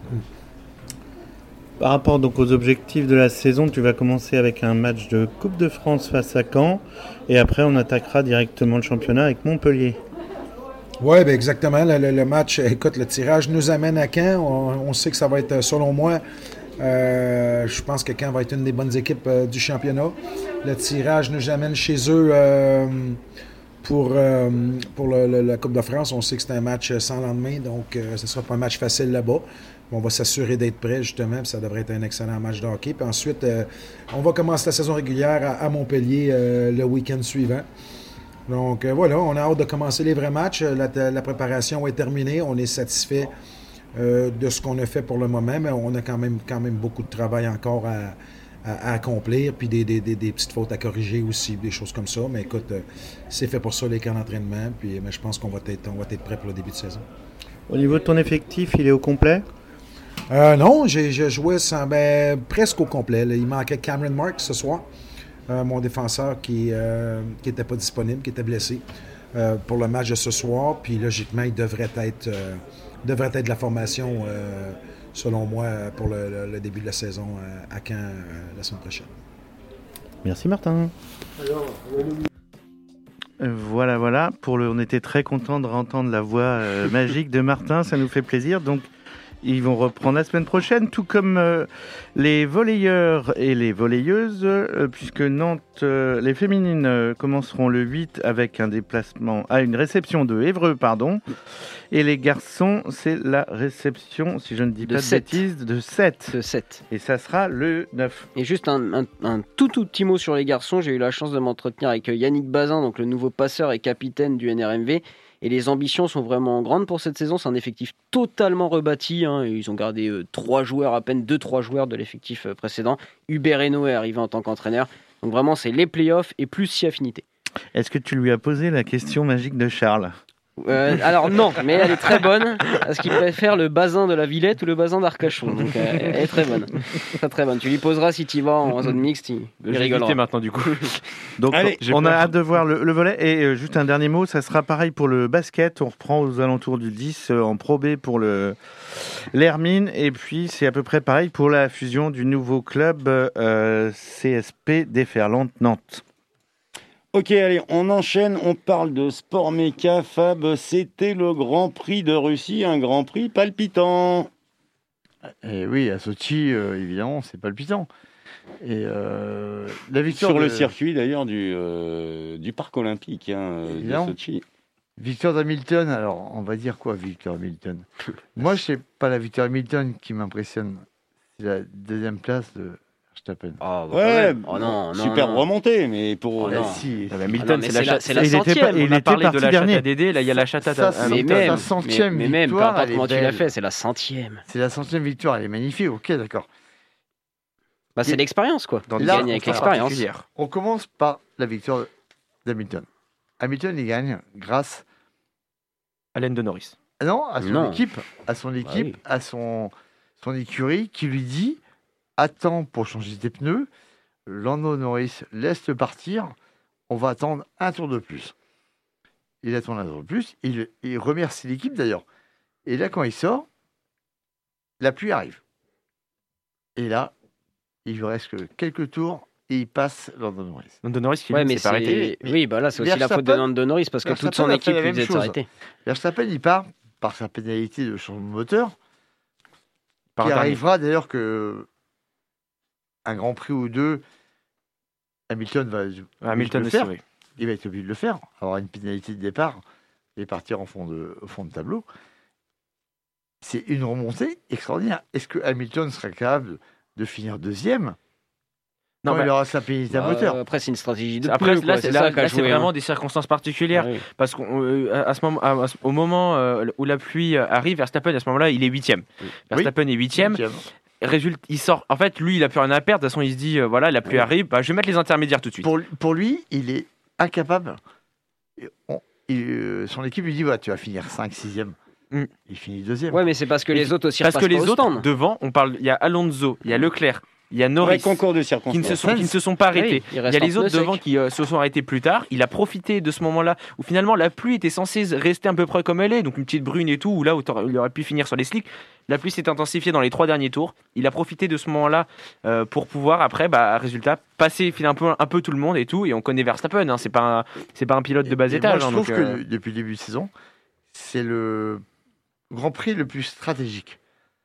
Par rapport donc aux objectifs de la saison, tu vas commencer avec un match de Coupe de France face à Caen, et après on attaquera directement le championnat avec Montpellier. Oui, bien exactement. Le match, écoute, le tirage nous amène à Caen. On sait que ça va être, selon moi, je pense que Caen va être une des bonnes équipes du championnat. Le tirage nous amène chez eux pour la Coupe de France. On sait que c'est un match sans lendemain, donc ce ne sera pas un match facile là-bas. On va s'assurer d'être prêt, justement, puis ça devrait être un excellent match de hockey. Puis ensuite, on va commencer la saison régulière à Montpellier le week-end suivant. Donc voilà, on a hâte de commencer les vrais matchs. La préparation est terminée. On est satisfait de ce qu'on a fait pour le moment, mais on a quand même beaucoup de travail encore à accomplir, puis des petites fautes à corriger aussi, des choses comme ça. Mais écoute, c'est fait pour ça les camps d'entraînement, puis mais je pense qu'on va être prêt pour le début de saison. Au niveau de ton effectif, il est au complet? Non, j'ai joué presque au complet. Là. Il manquait Cameron Marks ce soir, mon défenseur qui n'était pas disponible, qui était blessé pour le match de ce soir. Puis logiquement, il devrait être de la formation, selon moi, pour le début de la saison à Caen la semaine prochaine. Merci Martin. Voilà. On était très contents de entendre la voix magique de Martin, ça nous fait plaisir. Donc, ils vont reprendre la semaine prochaine, tout comme les volleyeurs et les volleyeuses, puisque Nantes, les féminines commenceront le 8 avec un déplacement à une réception de Évreux, et les garçons, c'est la réception, si je ne dis pas de bêtises, de 7. Et ça sera le 9. Et juste un tout petit mot sur les garçons, j'ai eu la chance de m'entretenir avec Yannick Bazin, donc le nouveau passeur et capitaine du NRMV. Et les ambitions sont vraiment grandes pour cette saison. C'est un effectif totalement rebâti. Ils ont gardé 2-3 joueurs de l'effectif précédent. Hubert Reno est arrivé en tant qu'entraîneur. Donc vraiment, c'est les playoffs et plus si affinité. Est-ce que tu lui as posé la question magique de Charles ? Alors non, mais elle est très bonne. Est-ce qu'il préfère le bazin de la Villette ou le bazin d'Arcachon? Donc elle est très bonne. Très très bonne. Tu lui poseras si tu y vas en zone mixte, il rigolera. Maintenant du coup. Donc Allez, on a hâte de voir le volet. Et juste un dernier mot, ça sera pareil pour le basket. On reprend aux alentours du 10 en Pro B pour l'Hermine. Et puis c'est à peu près pareil pour la fusion du nouveau club CSP Déferlante Nantes. Ok, allez, on enchaîne, on parle de sport méca. Fab, c'était le Grand Prix de Russie, un Grand Prix palpitant. Et oui, à Sochi, évidemment, c'est palpitant. Et la victoire sur le circuit d'ailleurs du parc olympique de Sochi. Victoire d'Hamilton, alors on va dire quoi, victoire d'Hamilton? Moi, c'est pas la victoire d'Hamilton qui m'impressionne, c'est la deuxième place de Verstappen. Super remontée, mais pour Hamilton, c'est la centième. On a parlé de la chatte à Dédé, là il y a la chatte à la centième mais même, peu victoire. importe comment tu l'as fait, c'est la centième. C'est la centième victoire, elle est magnifique, ok, d'accord. Bah, c'est l'expérience, quoi. Là, il gagne avec l'expérience. On commence par la victoire d'Hamilton. Hamilton, il gagne grâce à Lando Norris. Non, à son équipe, à son écurie qui lui dit attends pour changer tes pneus. Lando Norris laisse partir. On va attendre un tour de plus. Il attend un tour de plus. Il remercie l'équipe d'ailleurs. Et là, quand il sort, la pluie arrive. Et là, il lui reste que quelques tours et il passe Lando Norris. Lando Norris qui s'est pas arrêté. Oui, bah là, c'est aussi la faute de Lando Norris parce que toute son équipe lui disait de s'arrêter. Verstappen, il part par sa pénalité de changement de moteur. Qui arrivera d'ailleurs que un Grand Prix ou deux, Hamilton va le faire. Oui. Il va être obligé de le faire, avoir une pénalité de départ et partir au fond de tableau. C'est une remontée extraordinaire. Est-ce que Hamilton sera capable de finir deuxième? Non, il aura sa pénalité à moteur. Après, c'est une stratégie de après, pneus. Là, c'est vraiment des circonstances particulières. Oui. Parce qu'au moment où la pluie arrive, Verstappen, à ce moment-là, il est 8e. Verstappen est 8e. Résultat, il sort. En fait, lui, il a plus rien à perdre. De toute façon, il se dit voilà, la pluie arrive, je vais mettre les intermédiaires tout de suite. Pour lui, il est incapable. Son équipe lui dit voilà, tu vas finir 5, 6e. Il finit 2e. Ouais, mais c'est parce que les autres aussi repassent. Parce que les autres, devant, il y a Alonso, il y a Leclerc, il y a Norris concours de circonstances. qui ne se sont pas arrêtés. Il y a les autres devant qui se sont arrêtés plus tard. Il a profité de ce moment-là où finalement la pluie était censée rester à peu près comme elle est, donc une petite brune et tout, où là où il aurait pu finir sur les slicks. La pluie s'est intensifiée dans les 3 derniers tours. Il a profité de ce moment-là pour pouvoir après, résultat, passer un peu tout le monde et tout. Et on connaît Verstappen, hein, c'est pas un pilote de bas étage. Moi, je trouve que depuis le début de saison, c'est le Grand Prix le plus stratégique.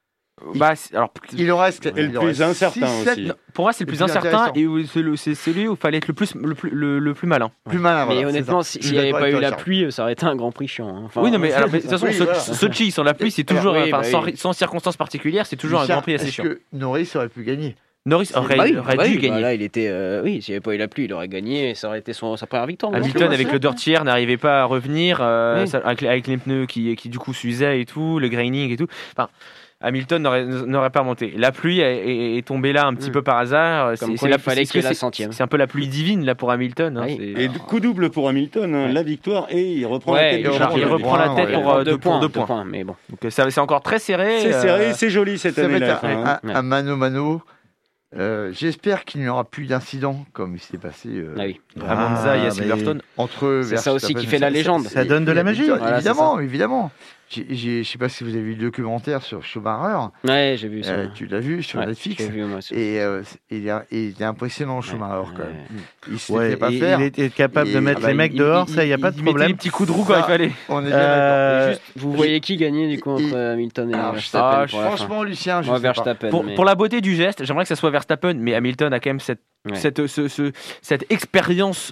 Il en reste le plus incertain aussi. Pour moi, c'est le plus incertain et c'est celui où il fallait être le plus malin. Plus malin, mais honnêtement, s'il n'y avait pas eu la pluie, ça aurait été un Grand Prix chiant. Hein. Oui, non, mais de toute façon, Sochi sans la pluie, c'est toujours, sans circonstances particulières, c'est toujours un Grand Prix assez chiant. Est-ce que Norris aurait pu gagner? Norris aurait dû gagner. Là, il était, s'il n'y avait pas eu la pluie, il aurait gagné et ça aurait été sa première victoire. Hamilton, avec le dirty air, n'arrivait pas à revenir, avec les pneus qui du coup s'usaient et tout, le graining et tout. Enfin, Hamilton n'aurait pas remonté. La pluie est tombée là un petit peu par hasard. C'est la centième. C'est un peu la pluie divine là pour Hamilton. Hein, et coup double pour Hamilton, la victoire et il reprend la tête. Il reprend la tête pour 2 points. Mais bon. Donc c'est encore très serré. C'est serré, c'est joli cette année-là. Un mano-mano. J'espère qu'il n'y aura plus d'incidents comme il s'est passé à Monza et à Silverstone. C'est ça aussi qui fait la légende. Ça donne de la magie, évidemment. Je ne sais pas si vous avez vu le documentaire sur Schumacher. Ouais, j'ai vu ça. Tu l'as vu sur Netflix. J'ai vu, moi, et il est impressionnant, Schumacher, quand même. Il ne savait pas faire. Il était capable de mettre les mecs dehors, ça, il n'y a pas de problème. Il mettait les petits coups de roue quand il fallait. On est bien d'accord. Vous voyez qui gagner du coup entre Hamilton et Verstappen? Franchement, Lucien, je sais pas. Pour la beauté du geste, j'aimerais que ça soit Verstappen, mais Hamilton a quand même cette expérience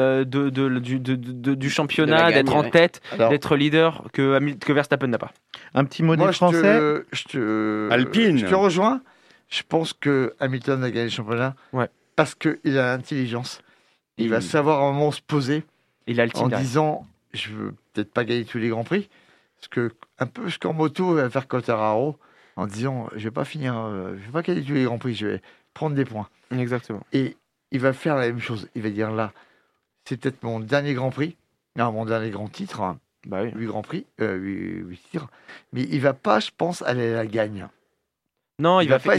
du championnat, d'être en tête, d'être leader que Verstappen n'a pas. Un petit mot des Français. Alpine. Je te rejoins. Je pense que Hamilton a gagné le championnat parce qu'il a l'intelligence. Il va savoir à un moment se poser en disant je veux peut-être pas gagner tous les grands prix, parce que un peu ce qu'en moto va faire Quartararo en disant je vais pas gagner tous les grands prix, je vais prendre des points. Exactement. Et il va faire la même chose. Il va dire là, c'est peut-être mon dernier Grand Prix, mon dernier grand titre. 8 Grands Prix, 8 titres. Mais il ne va pas, je pense, aller à la gagne. Non, il va faire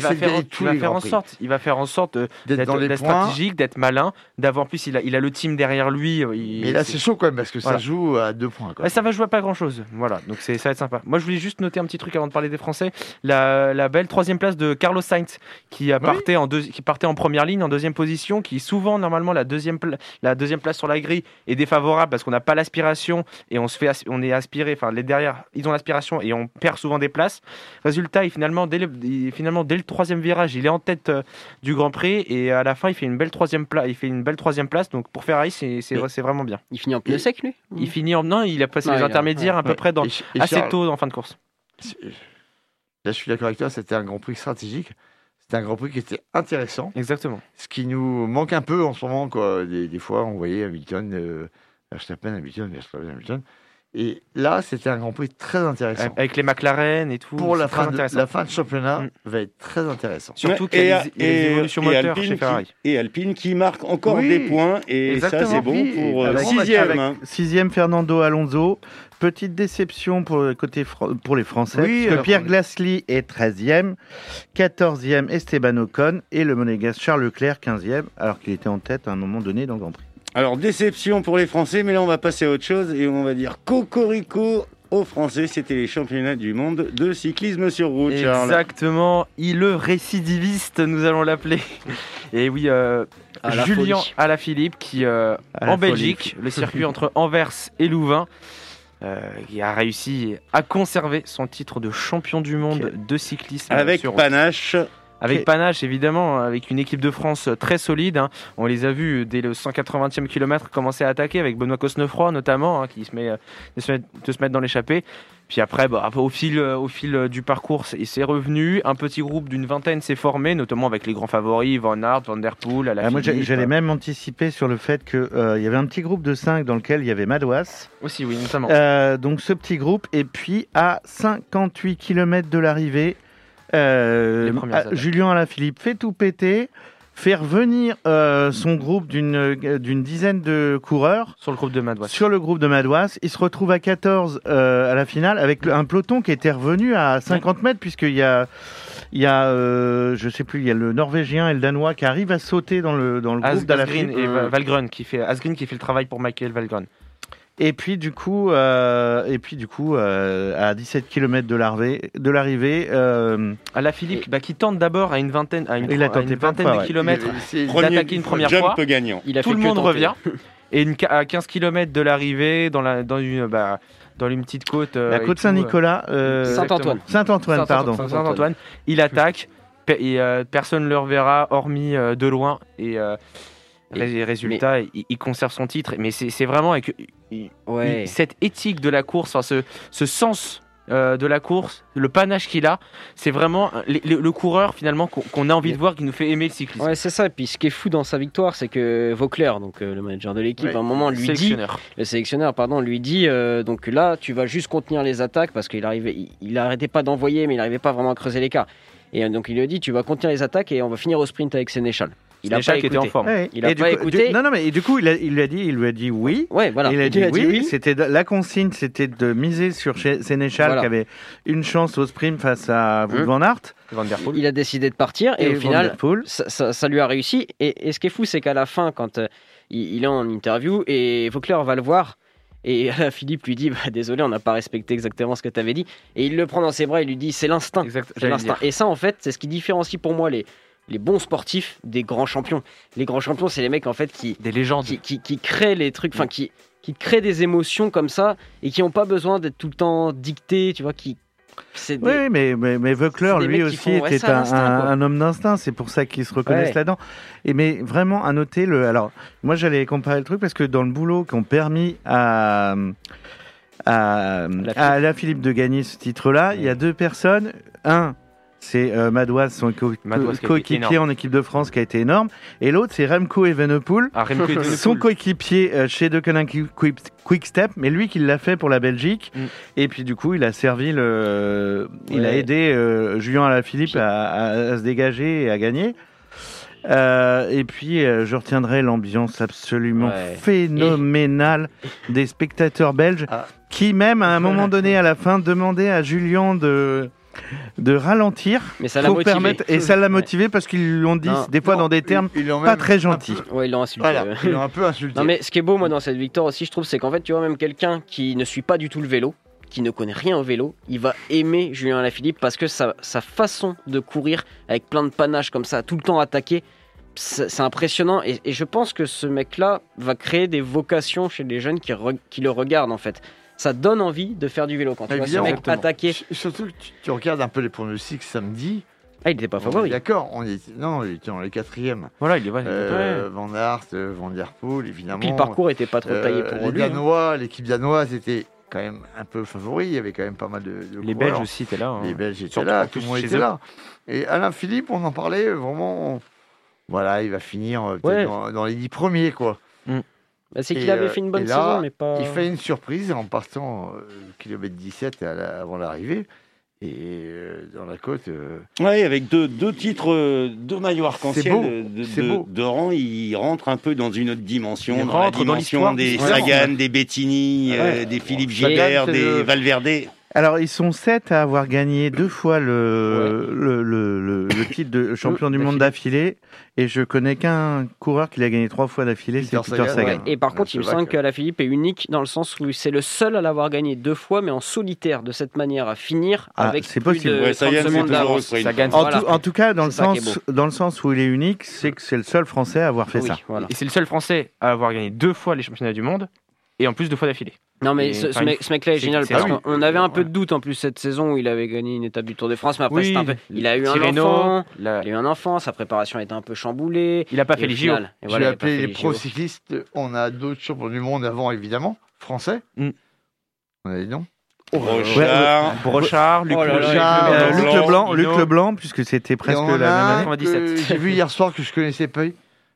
en sorte d'être stratégique, d'être malin, d'avoir plus. Il a le team derrière lui. Mais là, c'est chaud quand même parce que ça joue à 2 points. Ça va jouer à pas grand chose. Voilà, donc ça va être sympa. Moi, je voulais juste noter un petit truc avant de parler des Français. La belle 3e place de Carlos Sainz qui partait en première ligne, en 2e position, qui souvent normalement la deuxième place sur la grille est défavorable parce qu'on n'a pas l'aspiration et on est aspiré. Enfin, les derrière, ils ont l'aspiration et on perd souvent des places. Résultat, finalement dès le 3e virage, il est en tête du Grand Prix et à la fin, il fait une belle 3e place. Donc pour Ferrari, c'est vraiment bien. Il finit en pneu sec, lui. Il a passé les intermédiaires à peu près assez tôt en fin de course. Là, je suis d'accord avec toi. C'était un Grand Prix stratégique. C'était un Grand Prix qui était intéressant. Exactement. Ce qui nous manque un peu en ce moment, quoi. Des fois, on voyait Hamilton, Verstappen. Et là, c'était un Grand Prix très intéressant. Avec les McLaren et tout. Pour la fin de championnat, va être très intéressant. Surtout qu'il y a les évolutions moteurs chez Ferrari. Et Alpine qui marque encore des points. Et exactement. Ça, c'est bon pour 6e. 6e, Fernando Alonso. Petite déception pour les Français. Parce que Pierre Gasly est 13e. 14e, Esteban Ocon. Et le Monégasque Charles Leclerc, 15e. Alors qu'il était en tête à un moment donné dans le Grand Prix. Alors, déception pour les Français, mais là, on va passer à autre chose et on va dire cocorico aux Français. C'était les championnats du monde de cyclisme sur route, Charles. Exactement. Le récidiviste, nous allons l'appeler. Et oui, Julien Alaphilippe, qui, en Belgique, le circuit entre Anvers et Louvain, qui a réussi à conserver son titre de champion du monde de cyclisme. Avec panache. Avec panache, évidemment, avec une équipe de France très solide. On les a vus dès le 180e kilomètre commencer à attaquer, avec Benoît Cosnefroy notamment, qui se met dans l'échappée. Puis après, au fil du parcours, il s'est revenu. Un petit groupe d'une vingtaine s'est formé, notamment avec les grands favoris, Van Aert, Van Der Poel, Moi, j'allais même anticiper sur le fait qu'il y avait un petit groupe de 5 dans lequel il y avait Madouas. Aussi, oui, notamment. Donc ce petit groupe, et puis à 58 km de l'arrivée, Julien Alaphilippe fait tout péter, fait revenir son groupe d'une dizaine de coureurs sur le groupe de Madouas. Il se retrouve à 14 à la finale avec un peloton qui était revenu à 50 mètres puisqu'il y a je sais plus, il y a le Norvégien et le Danois qui arrivent à sauter dans le groupe d'Alaphilippe. Et Valgren qui fait le travail pour Michael Valgren. Et puis du coup, à 17 km de l'arrivée, Alaphilippe qui tente d'abord à une vingtaine de kilomètres d'attaquer une première fois. Gagnant. Tout le monde revient. Et à 15 km de l'arrivée, dans une petite côte. La côte Saint-Nicolas. Saint-Antoine. Il attaque. Et personne ne le reverra, hormis de loin. Et résultat, il conserve son titre. Mais c'est vraiment avec cette éthique de la course, ce sens de la course, le panache qu'il a, c'est vraiment le coureur finalement qu'on a envie de voir, qui nous fait aimer le cyclisme. Ouais, c'est ça. Et puis ce qui est fou dans sa victoire, c'est que Vauclair, donc le manager de l'équipe, à un moment le sélectionneur, lui dit donc là, tu vas juste contenir les attaques parce qu'il arrêtait pas d'envoyer, mais il n'arrivait pas vraiment à creuser l'écart. Et donc il lui a dit, tu vas contenir les attaques et on va finir au sprint avec Sénéchal. Il a pas écouté. En forme. Il a pas écouté. Et du coup, il lui a dit oui. Ouais, voilà. Il a dit oui. C'était la consigne, c'était de miser sur Sénéchal qui avait une chance au sprint face à Van Aert. Il a décidé de partir et au final, ça lui a réussi. Et ce qui est fou, c'est qu'à la fin, quand il est en interview et Vauclair va le voir. Et Philippe lui dit désolé, on n'a pas respecté exactement ce que tu avais dit. Et il le prend dans ses bras et lui dit c'est l'instinct. C'est l'instinct. Et ça, en fait, c'est ce qui différencie pour moi les bons sportifs des grands champions. Les grands champions, c'est les mecs en fait des légendes qui créent les trucs, enfin qui créent des émotions comme ça et qui n'ont pas besoin d'être tout le temps dictés, tu vois, Oui, mais Vauclair, lui aussi, était un homme d'instinct. C'est pour ça qu'ils se reconnaissent là-dedans. Mais vraiment, à noter, alors, moi, j'allais comparer le truc parce que dans le boulot qu'ont permis à Alaphilippe de gagner ce titre-là, il y a deux personnes. Un, c'est Madouas, son coéquipier en équipe de France, qui a été énorme. Et l'autre, c'est Remco Evenepoel, son coéquipier chez Deceuninck Quick Step, mais lui qui l'a fait pour la Belgique. Et puis du coup, il a servi il a aidé Julien Alaphilippe à se dégager et à gagner. Et puis, je retiendrai l'ambiance absolument phénoménale des spectateurs belges qui, même à un moment donné, à la fin, demandaient à Julien de ralentir. Mais ça l'a motivé. Et ça l'a motivé parce qu'ils l'ont dit des fois dans des termes pas très gentils. Ouais, ils l'ont insulté. Voilà, ils l'ont un peu insulté. Non, mais ce qui est beau, moi, dans cette victoire aussi, je trouve, c'est qu'en fait, tu vois, même quelqu'un qui ne suit pas du tout le vélo, qui ne connaît rien au vélo, il va aimer Julien Alaphilippe parce que sa façon de courir avec plein de panache comme ça, tout le temps attaqué, c'est impressionnant. Et je pense que ce mec-là va créer des vocations chez les jeunes qui le regardent, en fait. Ça donne envie de faire du vélo quand tu vois ce mec attaquer. Surtout que tu regardes un peu les pronostics samedi. Ah, il n'était pas favori. D'accord, il était dans les 4e. Voilà, il est Van Aert, Van Der Poel, évidemment. Puis le parcours était pas trop taillé pour lui. L'équipe danoise était quand même un peu favori. Il y avait quand même pas mal de les Belges aussi étaient là. Les Belges étaient là, tout le monde était là. Et Alaphilippe, on en parlait vraiment. Voilà, il va finir dans les 10 premiers, quoi. C'est qu'il avait fait une bonne saison, mais pas. Il fait une surprise en partant kilomètre 17 avant l'arrivée. Et dans la côte. Oui, avec deux titres, 2 maillots arc-en-ciel de rang, il rentre un peu dans une autre dimension. Dans la dimension des Sagan, des Bettini, des Philippe Gilbert, des Valverde. Alors, ils sont 7 à avoir gagné 2 fois le titre de champion du monde d'affilée. Et je connais qu'un coureur qui l'a gagné 3 fois d'affilée, c'est Peter Sagan. Ouais. Et par contre, il me semble qu'Alaphilippe est unique dans le sens où c'est le seul à l'avoir gagné 2 fois, mais en solitaire, de cette manière, à finir avec c'est plus possible. de 30 secondes d'avance. En tout cas, dans le sens où il est unique, c'est que c'est le seul Français à avoir fait ça. Voilà. Et c'est le seul Français à avoir gagné 2 fois les championnats du monde, et en plus 2 fois d'affilée. Non mais ce mec-là est génial parce qu'on avait un peu de doute en plus cette saison où il avait gagné une étape du Tour de France, mais après il a eu un enfant, sa préparation était un peu chamboulée. Il a pas fait les JO. Je vais appeler les pro cyclistes. On a d'autres champions du monde avant évidemment, français. On a des noms. Brochard, Luc Leblanc, puisque c'était presque la même année. J'ai vu hier soir que je connaissais pas.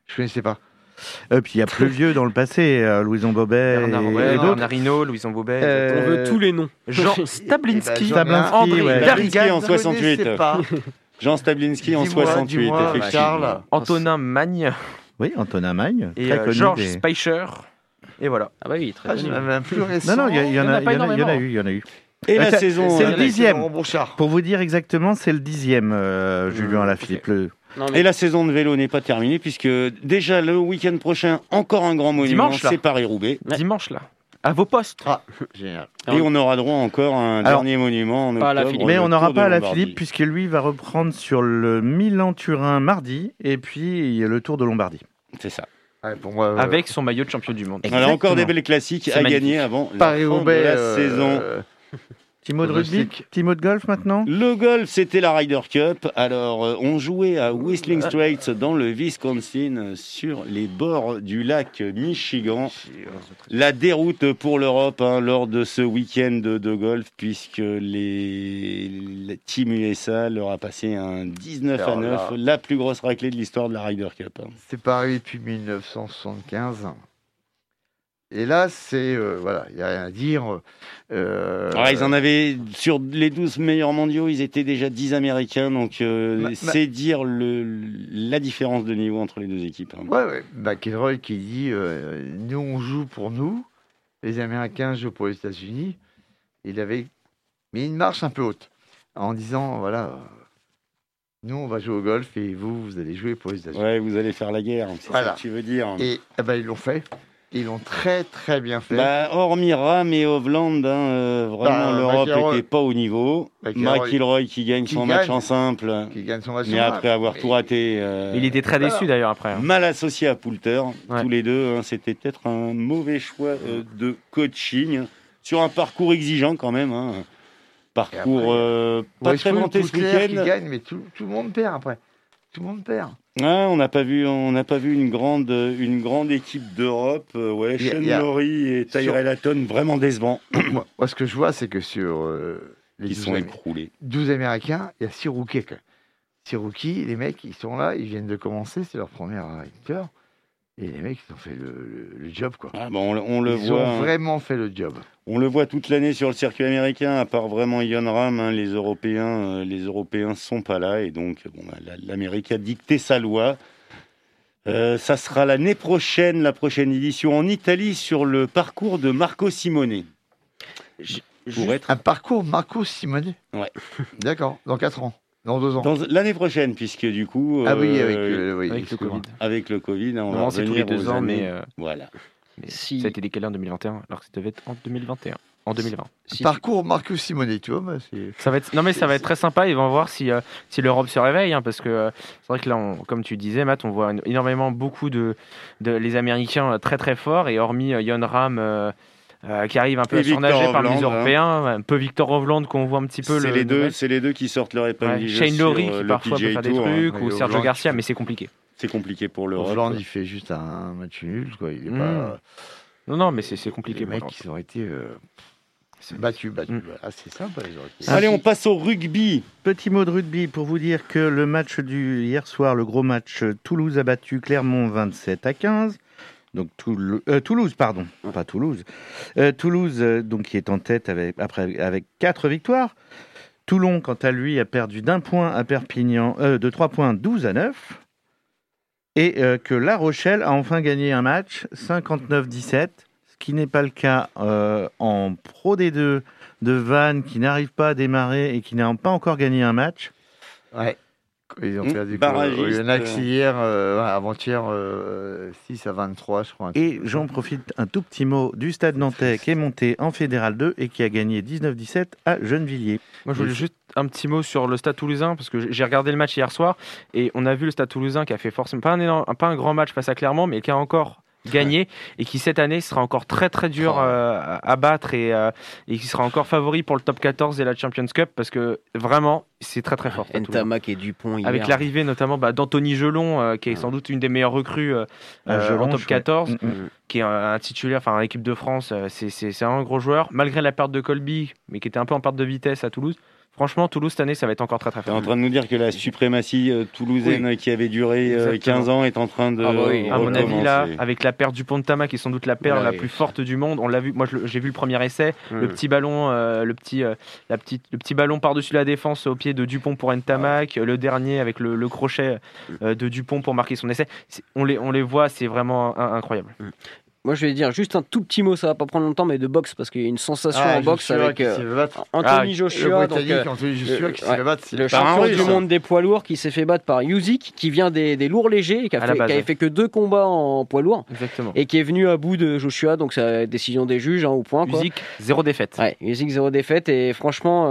Puis il y a plus vieux dans le passé, Louison Bobet Bernard Hinault, Louison Bobet. On veut tous les noms. Jean Stablinski, André Garrigade en 68. Jean Stablinski en 68, effectivement. Antonin Magne. Oui, Antonin Magne. Et Georges Speicher. Et voilà. Ah bah oui, très connu. Un plus récent. Non, il y en a eu. Et la saison, c'est le 10e. Pour vous dire exactement, c'est le 10e, Julien Alaphilippe. Et la saison de vélo n'est pas terminée puisque déjà le week-end prochain, encore un grand monument, c'est Paris-Roubaix. Dimanche là, à vos postes. Génial. Et on aura droit encore à un dernier monument en octobre. Mais on n'aura pas Alaphilippe puisque lui va reprendre sur le Milan-Turin mardi et puis le Tour de Lombardie. C'est ça. Pour moi, avec son maillot de champion du monde. On a encore des belles classiques à gagner avant la fin de la saison. Petit mot de rugby, petit mot de golf maintenant. Le golf, c'était la Ryder Cup. Alors, on jouait à Whistling Straits dans le Wisconsin, sur les bords du lac Michigan. La déroute pour l'Europe lors de ce week-end de golf, puisque la Team USA leur a passé un 19-9, la plus grosse raclée de l'histoire de la Ryder Cup. C'est pareil depuis 1975. Et là, il n'y a rien à dire. Ils en avaient, sur les 12 meilleurs mondiaux, ils étaient déjà 10 Américains, donc c'est dire la différence de niveau entre les deux équipes. Ouais. McIlroy qui dit nous, on joue pour nous, les Américains jouent pour les États-Unis. Il avait mis une marche un peu haute en disant nous, on va jouer au golf et vous allez jouer pour les États-Unis. Ouais, vous allez faire la guerre, c'est ça que tu veux dire. Et ils l'ont fait. Ils l'ont très très bien fait. Hormis Rahm et Hovland, vraiment l'Europe n'était pas au niveau. McIlroy qui gagne son match en simple, mais après avoir tout raté. Il était très déçu d'ailleurs après. Mal associé à Poulter, tous les deux. C'était peut-être un mauvais choix de coaching sur un parcours exigeant quand même. Parcours pas très vanté ce week-end. Qui gagne, mais tout le monde perd après. Tout le monde perd. On n'a pas vu une grande équipe d'Europe. Sean Lowry et Tyrrell Hatton vraiment décevants. Moi, ce que je vois, c'est que sur ils sont écroulés. 12 Américains, il y a 6 rookies. 6 rookies, les mecs, ils sont là, ils viennent de commencer, c'est leur première éditeur. Et les mecs, ils ont fait le job, quoi. Ils ont vraiment fait le job. On le voit toute l'année sur le circuit américain, à part vraiment Jon Rahm, les Européens sont pas là. Et donc, l'Amérique a dicté sa loi. Ça sera l'année prochaine, la prochaine édition en Italie sur le parcours de Marco Simone. Un parcours Marco Simone. Ouais. D'accord, dans 4 ans. Dans 2 ans. L'année prochaine, puisque du coup... avec le Covid. Avec le Covid, on va non, c'est tous les 2 ans, mais... Voilà. Mais ça a été décalé en 2021, alors que ça devait être en 2021. En 2020. Parcours Marco Simone, tu vois. Ça va être très sympa. Ils vont voir si l'Europe se réveille, hein, parce que c'est vrai que là, comme tu disais, Matt, on voit énormément beaucoup de les Américains très très forts, et hormis Jon Rahm qui arrive un peu à surnager parmi les Européens, un peu Victor Hovland qu'on voit un petit peu. C'est les deux qui sortent leur épingle du jeu. Shane Lowry qui parfois peut faire des trucs, ou Sergio Garcia, mais c'est compliqué. C'est compliqué pour l'Europe. Hovland, il fait juste un match nul, quoi. Il est pas... Non, mais c'est compliqué. Les mecs, ils auraient été battus. Ah, c'est sympa, les Européens. Allez, on passe au rugby. Petit mot de rugby pour vous dire que le match hier soir, le gros match, Toulouse a battu Clermont 27-15. Donc Toulouse, pardon, pas Toulouse. Toulouse, donc, qui est en tête avec 4 victoires. Toulon, quant à lui, a perdu d'1 point à Perpignan, de 3 points, 12-9. Et que La Rochelle a enfin gagné un match, 59-17, ce qui n'est pas le cas en Pro D2 de Vannes, qui n'arrive pas à démarrer et qui n'a pas encore gagné un match. Ouais. Ils ont perdu Yonax hier, avant-hier, 6-23, je crois. Et j'en profite un tout petit mot du Stade Nantais qui est monté en Fédéral 2 et qui a gagné 19-17 à Gennevilliers. Moi, je voulais juste un petit mot sur le Stade Toulousain, parce que j'ai regardé le match hier soir et on a vu le Stade Toulousain qui a fait forcément pas un grand match face à Clermont, mais qui a encore gagné et qui cette année sera encore très très dur à battre et qui sera encore favori pour le top 14 et la Champions Cup, parce que vraiment c'est très très fort. Ntamak et Dupont hier. Avec l'arrivée notamment d'Anthony Gelon, qui est sans doute une des meilleures recrues en top 14, qui est un titulaire, enfin en équipe de France, c'est un gros joueur, malgré la perte de Colby, mais qui était un peu en perte de vitesse à Toulouse. Franchement, Toulouse, cette année, ça va être encore très très fort. Tu es en train de nous dire que la suprématie toulousaine qui avait duré 15 ans est en train de à mon avis, là, avec la paire du Pont de Tama, qui est sans doute la paire la plus forte du monde, on l'a vu, moi j'ai vu le premier essai, le petit ballon, le petit ballon par-dessus la défense au pied de Dupont pour Ntamak, le dernier avec le crochet de Dupont pour marquer son essai. On les voit, c'est vraiment incroyable. Moi, je vais dire juste un tout petit mot, ça va pas prendre longtemps, mais de boxe, parce qu'il y a une sensation en boxe avec Anthony Joshua, le champion du monde des poids lourds, qui s'est fait battre par Usyk, qui vient des lourds légers, et qui avait fait que 2 combats en poids lourd. Exactement. Et qui est venu à bout de Joshua, donc c'est la décision des juges, au point. Usyk, 0 défaite. Ouais, Usyk, 0 défaite, et franchement,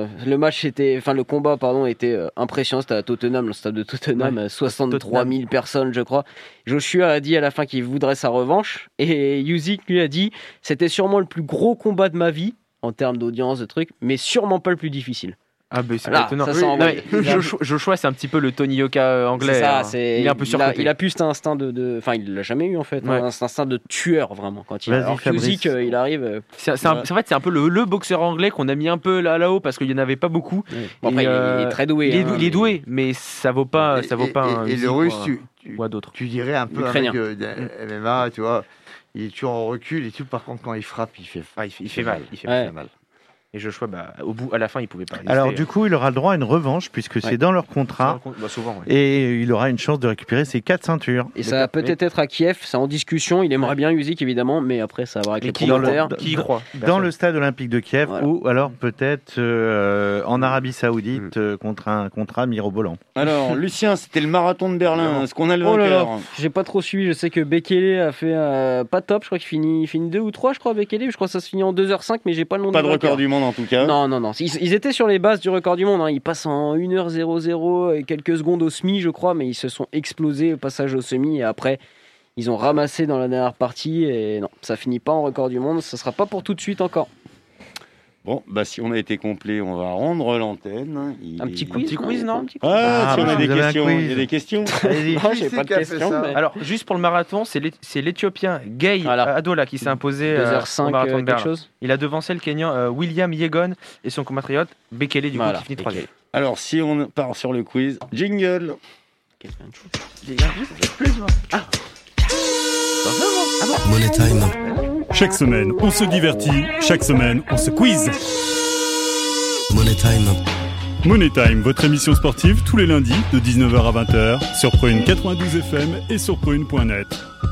le combat, était impressionnant. C'était à Tottenham, le stade de Tottenham, 63 000 personnes, je crois. Joshua a dit à la fin qu'il voudrait sa revanche. Et Usyk lui a dit c'était sûrement le plus gros combat de ma vie en termes d'audience, de trucs, mais sûrement pas le plus difficile. Ah ben c'est étonnant. Joshua, c'est un petit peu le Tony Yoka anglais. C'est ça, il est un peu surcoté. Il a plus cet instinct enfin il l'a jamais eu en fait, cet instinct de tueur vraiment quand il Usyk il arrive. C'est un peu le boxeur anglais qu'on a mis un peu là-haut parce qu'il y en avait pas beaucoup. Bon, après, il est très doué. Il est doué, mais ça vaut pas et le russe d'autres. Tu dirais un peu avec MMA, tu vois. Il est toujours en recul et tout. Par contre, quand il frappe, il fait mal. Il fait mal. Et Joshua, à la fin, il pouvait pas résister. Alors, du coup, il aura le droit à une revanche, puisque c'est dans leur contrat. Souvent, et il aura une chance de récupérer ses 4 ceintures. Et ça va peut-être être à Kiev, c'est en discussion. Il aimerait bien Usyk, évidemment, mais après, ça va voir avec les promoteurs. Qui y croit dans le stade olympique de Kiev, ou alors peut-être en Arabie Saoudite contre un contrat mirobolant. Alors, Lucien, c'était le marathon de Berlin. Est-ce qu'on a le vainqueur ? J'ai pas trop suivi. Je sais que Bekele a fait pas top. Je crois qu'il finit 2 ou 3, je crois, Bekele. Je crois que ça se finit en 2h05, mais j'ai pas le nom. Pas de record du monde en tout cas. Non. Ils étaient sur les bases du record du monde. Ils passent en 1h00 et quelques secondes au semi, je crois, mais ils se sont explosés au passage au semi et après, ils ont ramassé dans la dernière partie et non, ça finit pas en record du monde. Ça sera pas pour tout de suite encore. Bon, si on a été complet, on va rendre l'antenne. Un petit quiz, non ? Si on a des questions, il y a des questions. J'ai pas de questions. Mais... Alors, juste pour le marathon, c'est l'Éthiopien Gay Adola qui s'est imposé 2h05 au marathon de Berlin. chose. Il a devancé le Kenyan William Yegon et son compatriote Bekele, qui finit 3e. Alors, si on part sur le quiz, jingle. Money Time. Chaque semaine, on se divertit. Chaque semaine, on se quiz. Money Time. Money Time, votre émission sportive tous les lundis de 19h à 20h sur Prune 92 FM et sur prune.net.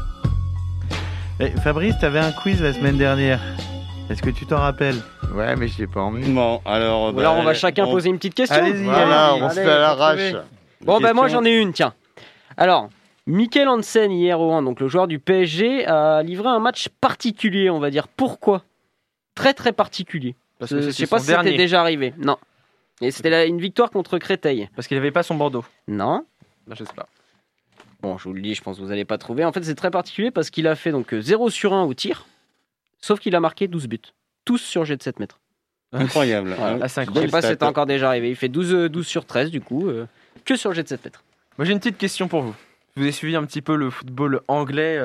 Fabrice, t'avais un quiz la semaine dernière. Est-ce que tu t'en rappelles? Ouais, mais je l'ai pas emmené. Bon, alors... Ou alors on va chacun poser une petite question. Allez-y, Voilà, on se fait à l'arrache. Bon, moi j'en ai une, tiens. Alors, Mikkel Hansen hier au 1, donc le joueur du PSG, a livré un match particulier, on va dire. Pourquoi? Très très particulier. Parce que Je sais pas si c'était déjà arrivé. Non. Et c'était une victoire contre Créteil. Parce qu'il n'avait pas son Bordeaux. Non. Je sais pas. Bon, je vous le dis, je pense que vous n'allez pas trouver. En fait, c'est très particulier parce qu'il a fait donc 0 sur 1 au tir, sauf qu'il a marqué 12 buts. Tous sur jet de 7 mètres. Incroyable. Voilà. Je ne sais pas si c'était encore déjà arrivé. Il fait 12 sur 13 du coup, que sur jet de 7 mètres. Moi j'ai une petite question pour vous. Vous avez suivi un petit peu le football anglais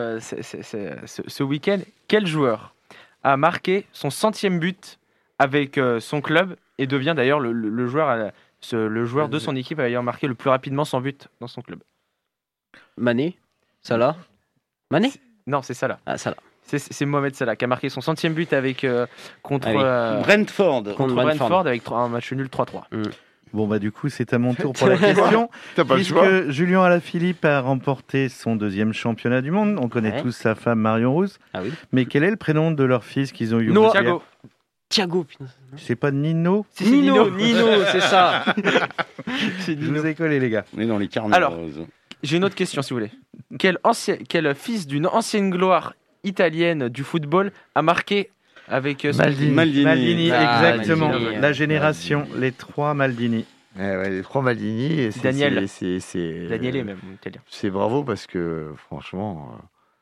ce week-end. Quel joueur a marqué son 100e but avec son club et devient d'ailleurs le joueur de son équipe ayant marqué le plus rapidement 100 buts dans son club? Mané? Salah? Mané? Non, c'est Salah. Ah, Salah. C'est Mohamed Salah qui a marqué son 100e but avec contre Brentford avec un match nul 3-3. Bon, du coup, c'est à mon tour pour la question. Puisque Julien Alaphilippe a remporté son 2e championnat du monde. On connaît tous sa femme Marion Rousse. Ah oui. Mais quel est le prénom de leur fils qu'ils ont eu? Thiago. C'est pas Nino? Nino, c'est ça. Je vous ai collé, les gars. On est dans les carnets. Alors, j'ai une autre question, si vous voulez. Quel fils d'une ancienne gloire italienne du football a marqué avec Maldini, exactement. Maldini, la génération, les 3 Maldini. Les 3 Maldini. Et Daniele même, italien. C'est bravo parce que, franchement...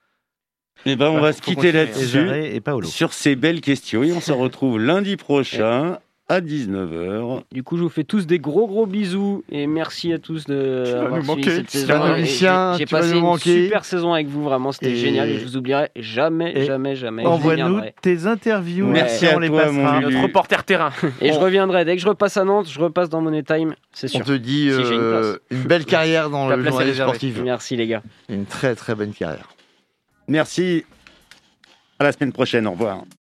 on va se quitter là-dessus, et Paolo. sur ces belles questions. Et on se retrouve lundi prochain à 19h. Du coup, je vous fais tous des gros bisous et merci à tous d'avoir suivi cette saison. J'ai passé une super saison avec vous, vraiment, c'était génial et je vous oublierai jamais. Envoie-nous tes interviews. Merci à toi, mon notre reporter terrain. Et je reviendrai dès que je repasse à Nantes, je repasse dans Money Time, c'est sûr. On te dit une belle carrière dans le journalisme sportif. Merci les gars. Une très très bonne carrière. Merci. À la semaine prochaine. Au revoir.